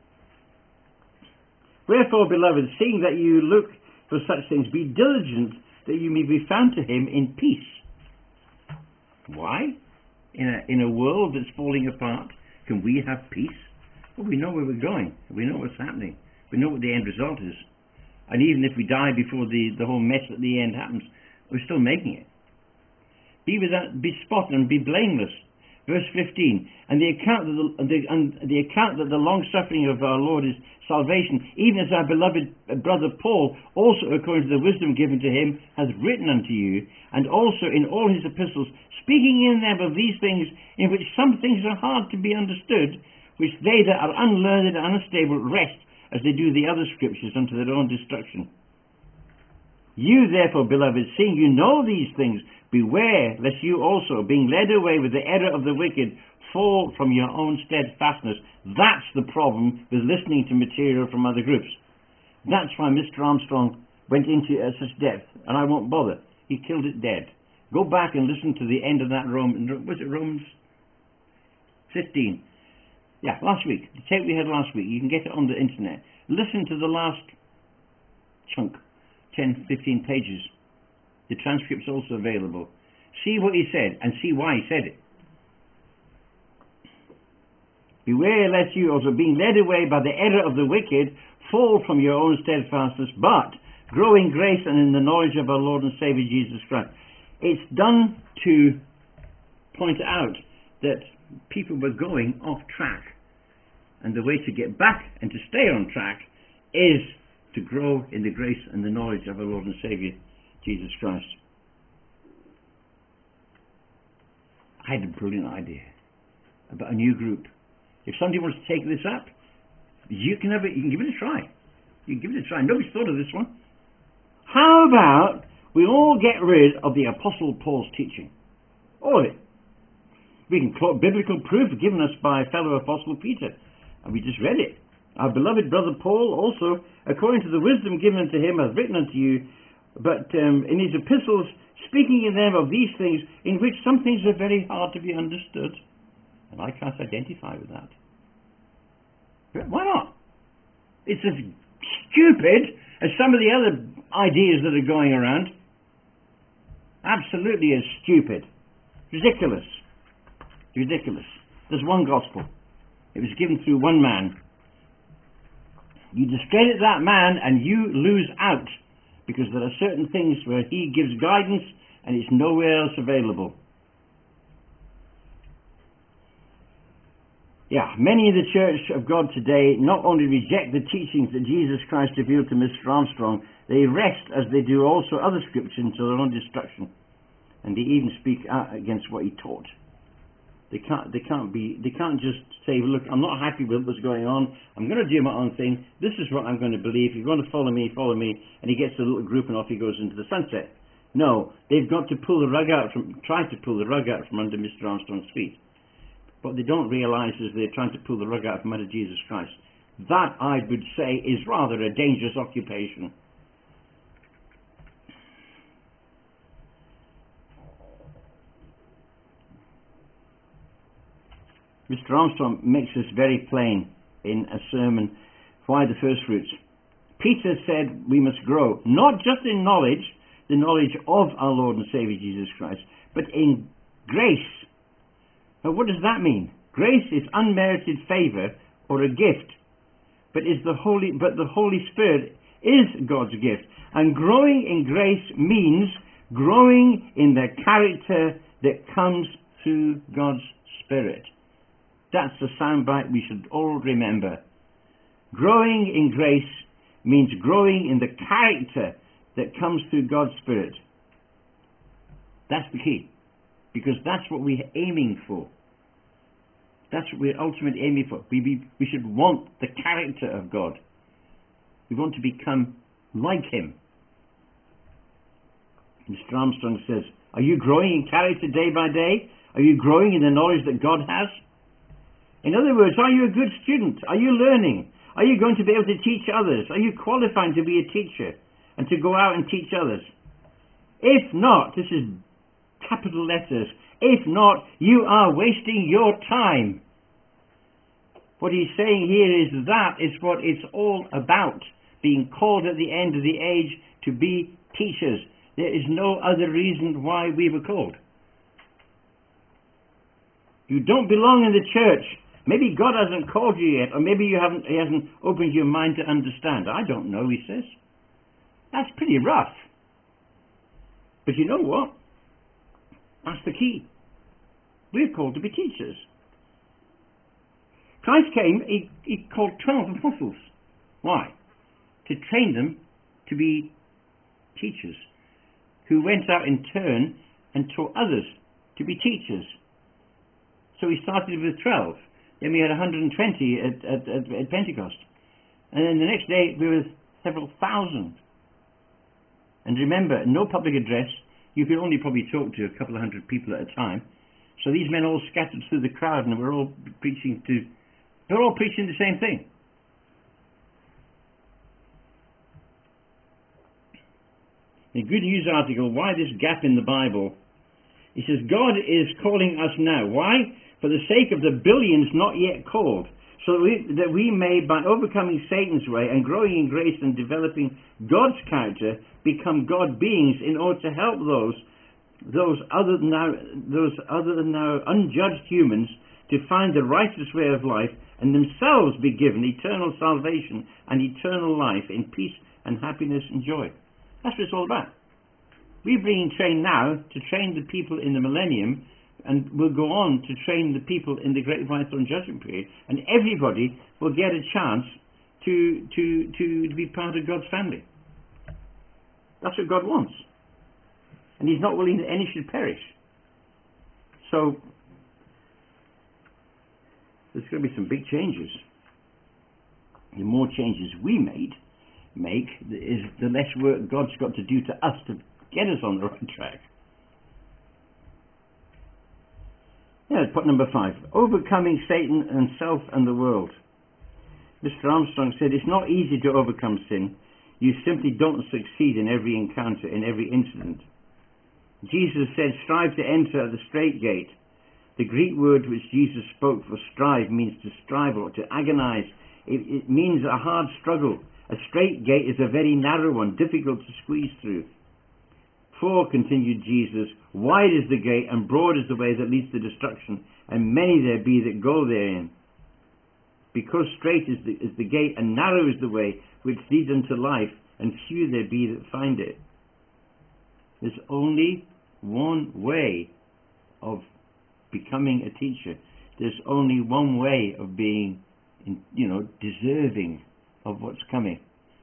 Wherefore, beloved, seeing that you look for such things, be diligent that you may be found to him in peace. Why? In a, in a world that's falling apart, can we have peace? Well, we know where we're going. We know what's happening. We know what the end result is. And even if we die before the, the whole mess at the end happens, we're still making it. Be without, be spotted and be blameless. Verse fifteen, and the account that the, the, and the account that the long suffering of our Lord is salvation, even as our beloved brother Paul, also according to the wisdom given to him, has written unto you, and also in all his epistles, speaking in them of these things, in which some things are hard to be understood, which they that are unlearned and unstable rest, as they do the other scriptures, unto their own destruction. You therefore, beloved, seeing you know these things, beware lest you also, being led away with the error of the wicked, fall from your own steadfastness. That's the problem with listening to material from other groups. That's why Mister Armstrong went into uh, such depth, and I won't bother. He killed it dead. Go back and listen to the end of that Roman, was it Romans fifteen? Yeah, last week. The tape we had last week. You can get it on the internet. Listen to the last chunk, ten, fifteen pages. The transcript's also available. See what he said and see why he said it. Beware lest you, also being led away by the error of the wicked, fall from your own steadfastness, but grow in grace and in the knowledge of our Lord and Saviour Jesus Christ. It's done to point out that people were going off track, and the way to get back and to stay on track is to grow in the grace and the knowledge of our Lord and Saviour Jesus Christ. I had a brilliant idea about a new group. If somebody wants to take this up, you can have it. You can give it a try. You can give it a try. Nobody's thought of this one. How about we all get rid of the Apostle Paul's teaching? All of it. We can quote biblical proof given us by fellow Apostle Peter, and we just read it. Our beloved brother Paul also, according to the wisdom given to him, hath written unto you, but um, in his epistles, speaking in them of these things, in which some things are very hard to be understood. And I can't identify with that. But why not? It's as stupid as some of the other ideas that are going around. Absolutely as stupid. Ridiculous. Ridiculous. There's one gospel. It was given through one man. You discredit that man and you lose out, because there are certain things where he gives guidance and it's nowhere else available. Yeah, many in the Church of God today not only reject the teachings that Jesus Christ revealed to Mister Armstrong, they wrest, as they do also other scriptures, to their own destruction, and they even speak out against what he taught. They can't. They can't be. They can't just say, "Look, I'm not happy with what's going on. I'm going to do my own thing. This is what I'm going to believe. If you're going to follow me, follow me." And he gets a little group, and off he goes into the sunset. No, they've got to pull the rug out from. Try to pull the rug out from under Mister Armstrong's feet. What they don't realise is they're trying to pull the rug out from under Jesus Christ. That, I would say, is rather a dangerous occupation. Mister Armstrong makes this very plain in a sermon, Why the First Fruits. Peter said we must grow, not just in knowledge, the knowledge of our Lord and Saviour Jesus Christ, but in grace. Now, what does that mean? Grace is unmerited favour or a gift, but is the Holy, but the Holy Spirit is God's gift. And growing in grace means growing in the character that comes through God's Spirit. That's the soundbite we should all remember. Growing in grace means growing in the character that comes through God's Spirit. That's the key, because that's what we're aiming for. That's what we're ultimately aiming for. We, be, we should want the character of God. We want to become like Him. Mister Armstrong says, are you growing in character day by day? Are you growing in the knowledge that God has? In other words, are you a good student? Are you learning? Are you going to be able to teach others? Are you qualified to be a teacher and to go out and teach others? If not, this is capital letters, if not, you are wasting your time. What he's saying here is that is what it's all about, being called at the end of the age to be teachers. There is no other reason why we were called. You don't belong in the church. Maybe God hasn't called you yet, or maybe you haven't, He hasn't opened your mind to understand. I don't know, he says. That's pretty rough. But you know what? That's the key. We're called to be teachers. Christ came, he, he called twelve apostles. Why? To train them to be teachers, who went out in turn and taught others to be teachers. So he started with twelve. Then we had one hundred twenty at, at, at, at Pentecost. And then the next day there were several thousand. And remember, no public address. You could only probably talk to a couple of hundred people at a time. So these men all scattered through the crowd, and they were all preaching to, they were all preaching the same thing. A Good News article, Why This Gap in the Bible? It says, God is calling us now. Why? For the sake of the billions not yet called, so that we, that we may, by overcoming Satan's way and growing in grace and developing God's character, become God beings in order to help those those other than now those other than now unjudged humans to find the righteous way of life and themselves be given eternal salvation and eternal life in peace and happiness and joy. That's what it's all about. We're being trained now to train the people in the millennium, and we'll go on to train the people in the Great White Throne Judgment period, and everybody will get a chance to, to, to, to be part of God's family. That's what God wants. And He's not willing that any should perish. So, there's going to be some big changes. The more changes we made, make, is the less work God's got to do to us to get us on the right track. Yeah, point number five. Overcoming Satan and self and the world. Mister Armstrong said, it's not easy to overcome sin. You simply don't succeed in every encounter, in every incident. Jesus said, strive to enter the straight gate. The Greek word which Jesus spoke for strive means to strive or to agonize. It, it means a hard struggle. A straight gate is a very narrow one, difficult to squeeze through. For, continued Jesus, wide is the gate and broad is the way that leads to destruction, and many there be that go therein. Because straight is the, is the gate and narrow is the way which leads unto life, and few there be that find it. There's only one way of becoming a teacher. There's only one way of being, you know, deserving of what's coming.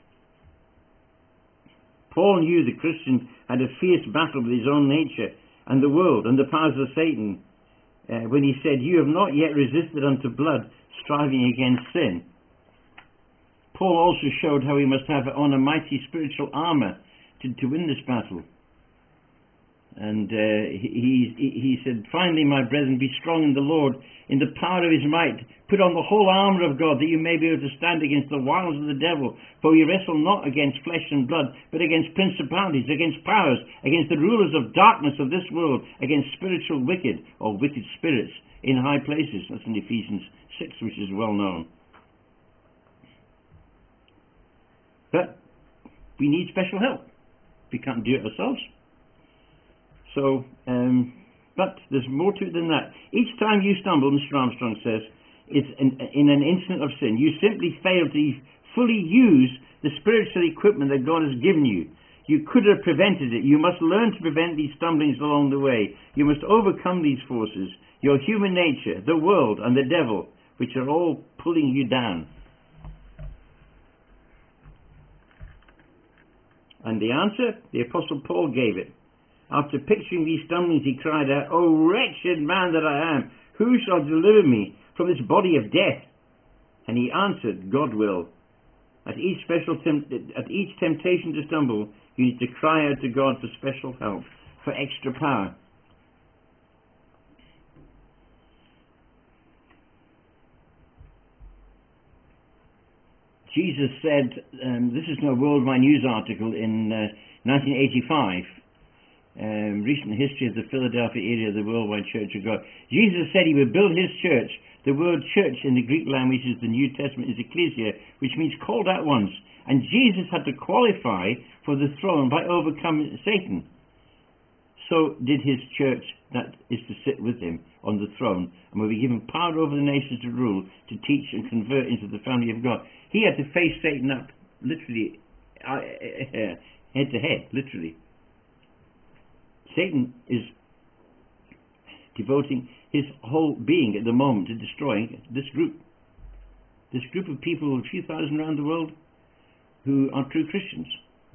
Paul knew the Christian had a fierce battle with his own nature and the world and the powers of Satan uh, when he said, you have not yet resisted unto blood, striving against sin. Paul also showed how we must have on a mighty spiritual armour to, to win this battle. And uh, he, he, he said, finally, my brethren, be strong in the Lord, in the power of his might. Put on the whole armour of God, that you may be able to stand against the wiles of the devil. For we wrestle not against flesh and blood, but against principalities, against powers, against the rulers of darkness of this world, against spiritual wicked, or wicked spirits, in high places. That's in Ephesians six, which is well known. But we need special help. We can't do it ourselves. So, um, but there's more to it than that. Each time you stumble, Mister Armstrong says, it's in, in an instant of sin. You simply fail to fully use the spiritual equipment that God has given you. You could have prevented it. You must learn to prevent these stumblings along the way. You must overcome these forces, your human nature, the world, and the devil, which are all pulling you down. And the answer, the Apostle Paul gave it. After picturing these stumblings, he cried out, O wretched man that I am, who shall deliver me from this body of death? And he answered, God will. At each special temp- at each temptation to stumble, you need to cry out to God for special help, for extra power. Jesus said, um, this is a Worldwide News article in uh, nineteen eighty-five, Um, recent history of the Philadelphia area of the Worldwide Church of God. Jesus said he would build his church. The word church in the Greek language is the New Testament is ecclesia, which means called out ones. And Jesus had to qualify for the throne by overcoming Satan. So did his church that is to sit with him on the throne and will be given power over the nations to rule, to teach and convert into the family of God. He had to face Satan up literally head to head, literally. Satan is devoting his whole being at the moment to destroying this group. This group of people, a few thousand around the world, who are true Christians.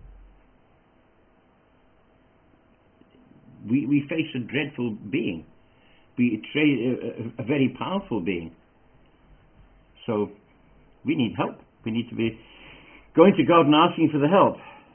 We, we face a dreadful being. We trade a, a, a very powerful being. So we need help. We need to be going to God and asking for the help.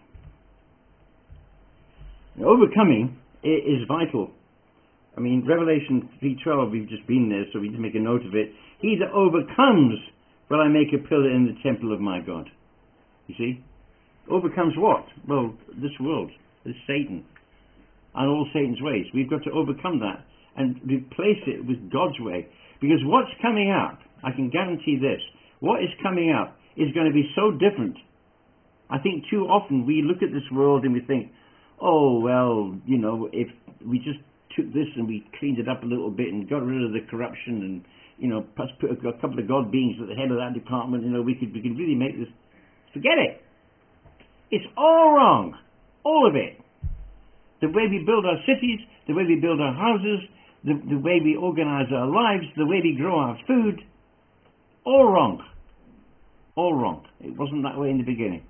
Overcoming is vital. I mean, Revelation three twelve, we've just been there, so we need to make a note of it. He that overcomes, will I make a pillar in the temple of my God. You see? Overcomes what? Well, this world, this Satan, and all Satan's ways. We've got to overcome that and replace it with God's way. Because what's coming up, I can guarantee this, what is coming up is going to be so different. I think too often we look at this world and we think, oh, well, you know, if we just took this and we cleaned it up a little bit and got rid of the corruption and you know, perhaps put a, a couple of God beings at the head of that department, you know, we could, we could really make this. Forget it. It's all wrong. All of it. The way we build our cities, the way we build our houses, the, the way we organize our lives, the way we grow our food, all wrong. All wrong. It wasn't that way in the beginning.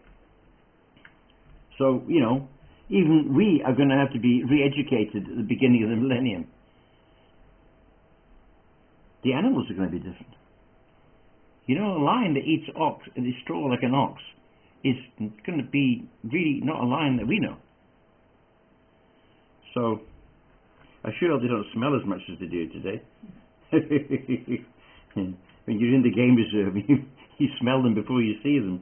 So, you know, even we are going to have to be re-educated at the beginning of the millennium. The animals are going to be different. You know, a lion that eats ox and is straw like an ox is going to be really not a lion that we know. So, I sure hope they don't smell as much as they do today. When you're in the game reserve, you, you smell them before you see them.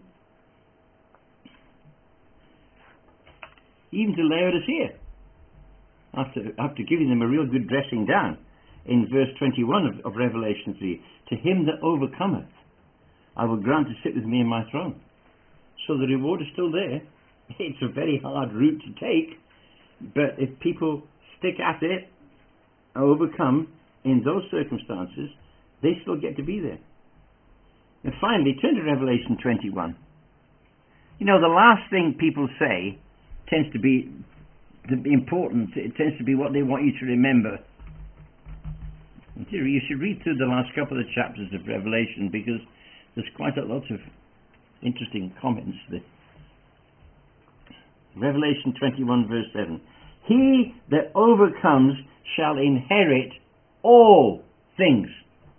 Even to Laodicea, after, after giving them a real good dressing down, in verse twenty-one of, of Revelation three, to him that overcometh, I will grant to sit with me in my throne. So the reward is still there. It's a very hard route to take, but if people stick at it, overcome in those circumstances, they still get to be there. And finally, turn to Revelation twenty-one. You know, the last thing people say tends to be to be important. It tends to be what they want you to remember. You should read through the last couple of chapters of Revelation, because there's quite a lot of interesting comments there. Revelation twenty-one verse seven. He that overcomes shall inherit all things,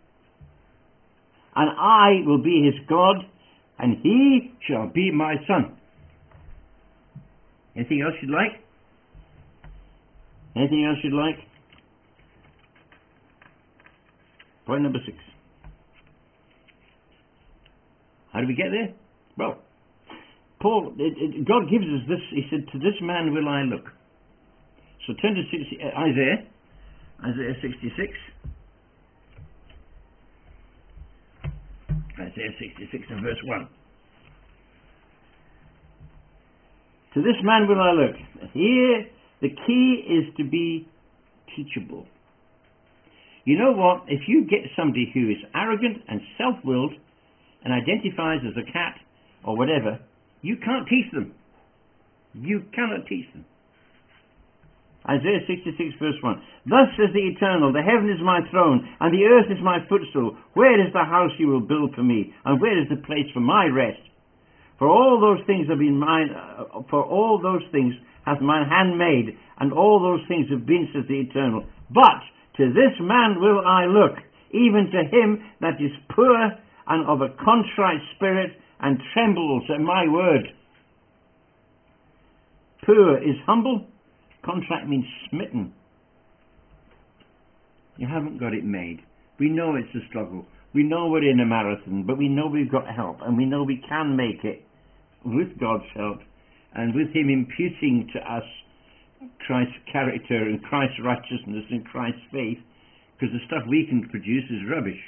and I will be his God, and he shall be my son. Anything else you'd like? Anything else you'd like? Point number six. How do we get there? Well, Paul, it, it, God gives us this. He said, to this man will I look. So turn to sixty, uh, Isaiah, Isaiah sixty-six. Isaiah sixty-six and verse one. To this man will I look. Here, the key is to be teachable. You know what? If you get somebody who is arrogant and self-willed and identifies as a cat or whatever, you can't teach them. You cannot teach them. Isaiah sixty-six verse one. Thus says the Eternal, the heaven is my throne, and the earth is my footstool. Where is the house you will build for me, and where is the place for my rest? For all those things have been mine, uh, for all those things hath mine hand made, and all those things have been, says the Eternal. But to this man will I look, even to him that is poor and of a contrite spirit, and trembles at my word. Poor is humble. Contrite means smitten. You haven't got it made. We know it's a struggle. We know we're in a marathon, but we know we've got help, and we know we can make it with God's help, and with him imputing to us Christ's character and Christ's righteousness and Christ's faith, because the stuff we can produce is rubbish.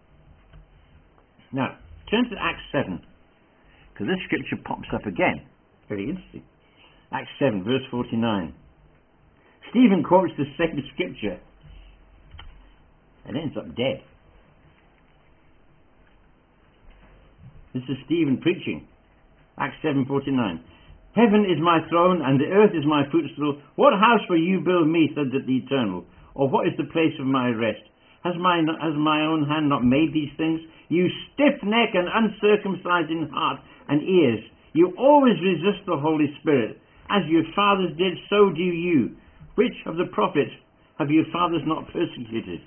Now, turn to Acts seven, because this scripture pops up again. Very interesting. Acts seven, verse forty-nine. Stephen quotes the same scripture and ends up dead. This is Stephen preaching. Acts seven forty-nine. Heaven is my throne, and the earth is my footstool. What house will you build me, said the Eternal? Or what is the place of my rest? Has my, has my own hand not made these things? You stiff-necked and uncircumcised in heart and ears, you always resist the Holy Spirit. As your fathers did, so do you. Which of the prophets have your fathers not persecuted?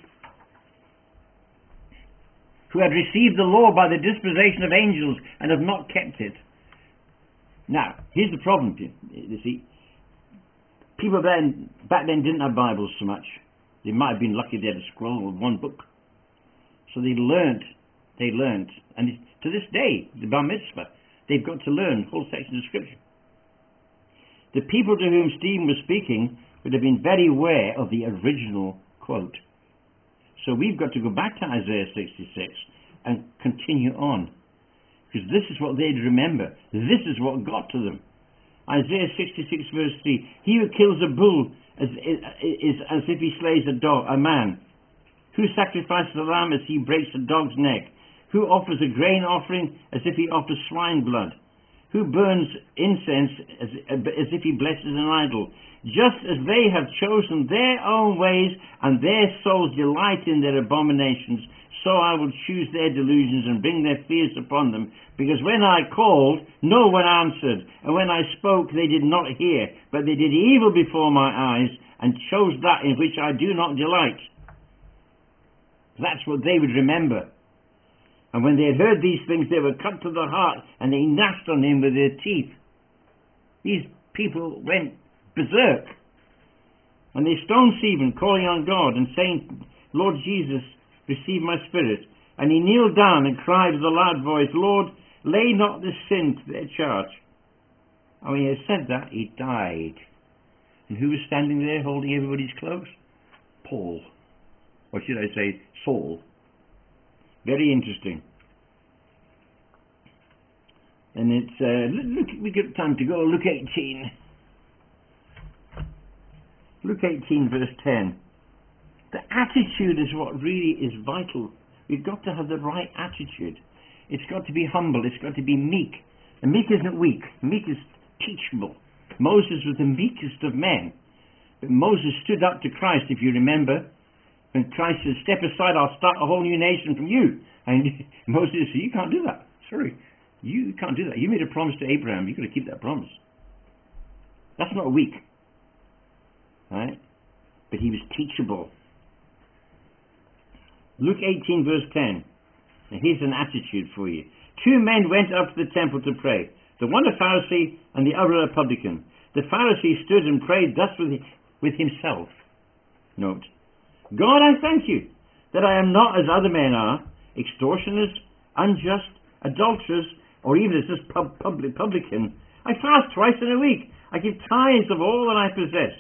Who had received the law by the disposition of angels and have not kept it. Now, here's the problem, you see. People then, back then didn't have Bibles so much. They might have been lucky they had a scroll of one book. So they learnt, they learnt, and to this day, the Bar Mitzvah, they've got to learn whole sections of Scripture. The people to whom Stephen was speaking would have been very aware of the original quote. So we've got to go back to Isaiah sixty-six and continue on, because this is what they'd remember. This is what got to them. Isaiah sixty-six verse three. He who kills a bull is, is, is as if he slays a dog, a man. Who sacrifices a lamb as he breaks a dog's neck? Who offers a grain offering as if he offers swine blood? Who burns incense as, as if he blesses an idol? Just as they have chosen their own ways, and their souls delight in their abominations, so I will choose their delusions and bring their fears upon them. Because when I called, no one answered, and when I spoke, they did not hear, but they did evil before my eyes, and chose that in which I do not delight. That's what they would remember. And when they had heard these things, they were cut to the heart, and they gnashed on him with their teeth. These people went berserk. And they stoned Stephen, calling on God, and saying, Lord Jesus, receive my spirit. And he kneeled down and cried with a loud voice, Lord, lay not this sin to their charge. And when he had said that, he died. And who was standing there holding everybody's clothes? Paul. Or should I say, Saul. Very interesting. And it's, uh, look, we get time to go. Luke eighteen. Luke eighteen, verse ten. The attitude is what really is vital. We've got to have the right attitude. It's got to be humble. It's got to be meek. And meek isn't weak. Meek is teachable. Moses was the meekest of men. But Moses stood up to Christ, if you remember. When Christ said, step aside, I'll start a whole new nation from you. And Moses said, you can't do that. Sorry. You can't do that. You made a promise to Abraham. You've got to keep that promise. That's not weak. Right? But he was teachable. Luke eighteen, verse ten. Now here's an attitude for you. Two men went up to the temple to pray. The one a Pharisee and the other a publican. The Pharisee stood and prayed thus with, with himself. Note. God, I thank you that I am not as other men are, extortioners, unjust, adulterers, or even as this pub, public, publican. I fast twice in a week. I give tithes of all that I possess.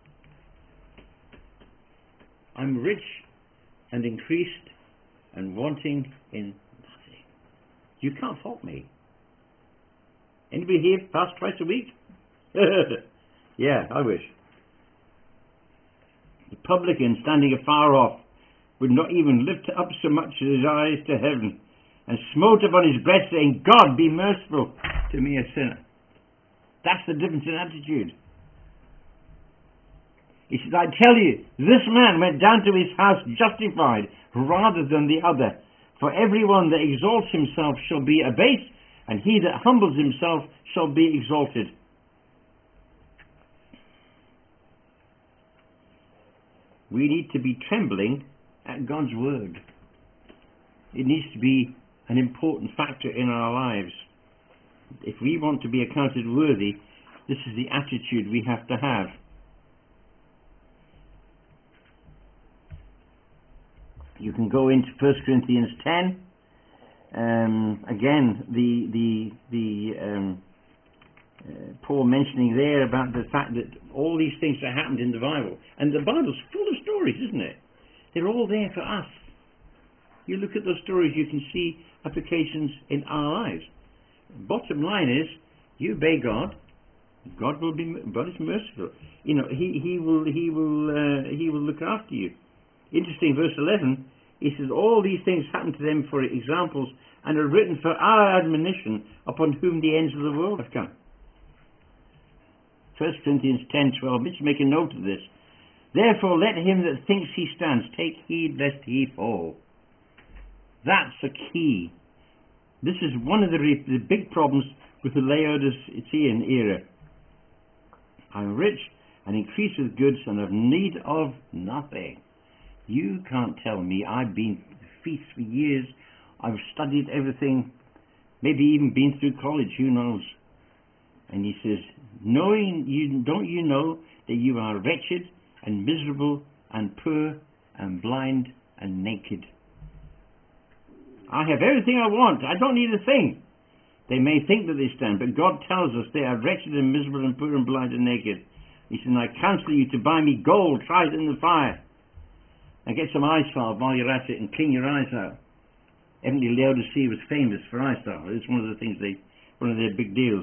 I'm rich and increased and wanting in nothing. You can't fault me. Anybody here fast twice a week? Yeah, I wish. The publican, standing afar off, would not even lift up so much as his eyes to heaven, and smote upon his breast, saying, God, be merciful to me, a sinner. That's the difference in attitude. He says, I tell you, this man went down to his house justified rather than the other. For everyone that exalts himself shall be abased, and he that humbles himself shall be exalted. We need to be trembling at God's word. It needs to be an important factor in our lives. If we want to be accounted worthy, this is the attitude we have to have. You can go into First Corinthians ten. Um, again, the the the um, uh, Paul mentioning there about the fact that all these things that happened in the Bible, and the Bible's full of stories, isn't it? They're all there for us. You look at those stories, you can see applications in our lives. Bottom line is, you obey God. God will be. God is merciful. You know, He He will He will uh, He will look after you. Interesting, verse eleven. He says, all these things happen to them for examples, and are written for our admonition, upon whom the ends of the world have come. First Corinthians ten twelve. Let's make a note of this. Therefore, let him that thinks he stands take heed lest he fall. That's the key. This is one of the, re- the big problems with the Laodicean era. I'm rich and increase with goods and have need of nothing. You can't tell me. I've been to feasts for years. I've studied everything. Maybe even been through college. Who knows? And he says, knowing you, don't you know that you are wretched and miserable and poor and blind and naked? I have everything I want. I don't need a thing. They may think that they stand, but God tells us they are wretched and miserable and poor and blind and naked. He says, I counsel you to buy me gold, try it in the fire, and get some eye salve while you're at it and clean your eyes out. Evidently Laodicea was famous for eye salve. It's one of the things they, one of their big deals.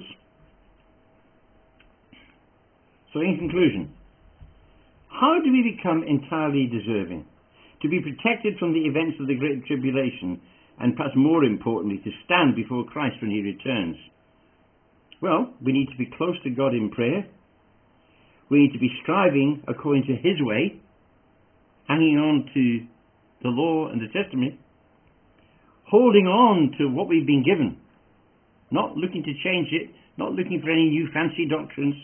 So in conclusion, how do we become entirely deserving? To to be protected from the events of the Great Tribulation, and perhaps more importantly, to stand before Christ when he returns? Well, we need to be close to God in prayer. We need to be striving according to his way, hanging on to the law and the testimony, holding on to what we've been given, not looking to change it, not looking for any new fancy doctrines,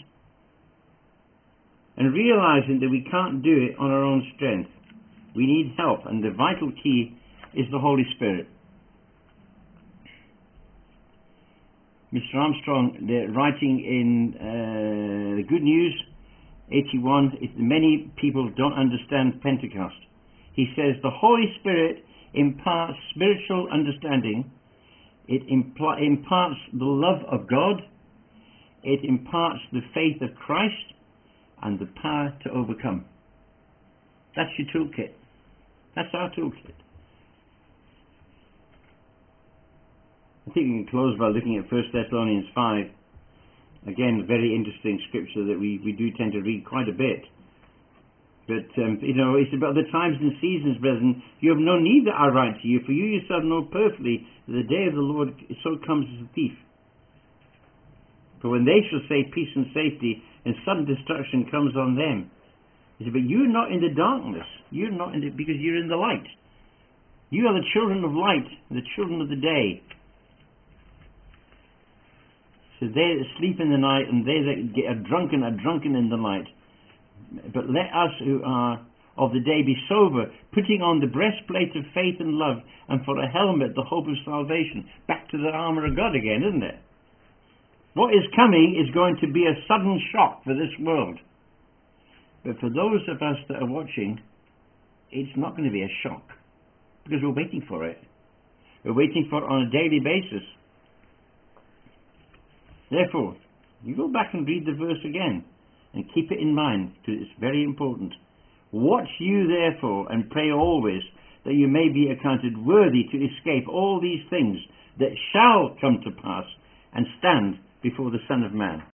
and realizing that we can't do it on our own strength. We need help, and the vital key is the Holy Spirit. Mister Armstrong, they're writing in uh, the Good News eighty-one, if many people don't understand Pentecost. He says the Holy Spirit imparts spiritual understanding, it impl- imparts the love of God, it imparts the faith of Christ, and the power to overcome. That's your toolkit. That's our toolkit. I think we can close by looking at First Thessalonians five. Again, a very interesting scripture that we, we do tend to read quite a bit. But, um, you know, it's about the times and seasons, brethren. You have no need that I write to you, for you yourself know perfectly that the day of the Lord so comes as a thief. For when they shall say peace and safety, and sudden destruction comes on them. He said, but you're not in the darkness. You're not in the, because you're in the light. You are the children of light, the children of the day. So they that sleep in the night, and they that get are drunken are drunken in the night. But let us who are of the day be sober, putting on the breastplate of faith and love, and for a helmet the hope of salvation. Back to the armour of God again, isn't it? What is coming is going to be a sudden shock for this world. But for those of us that are watching, it's not going to be a shock, because we're waiting for it. We're waiting for it on a daily basis. Therefore, you go back and read the verse again, and keep it in mind, because it's very important. Watch you therefore, and pray always, that you may be accounted worthy to escape all these things that shall come to pass, and stand before the Son of Man.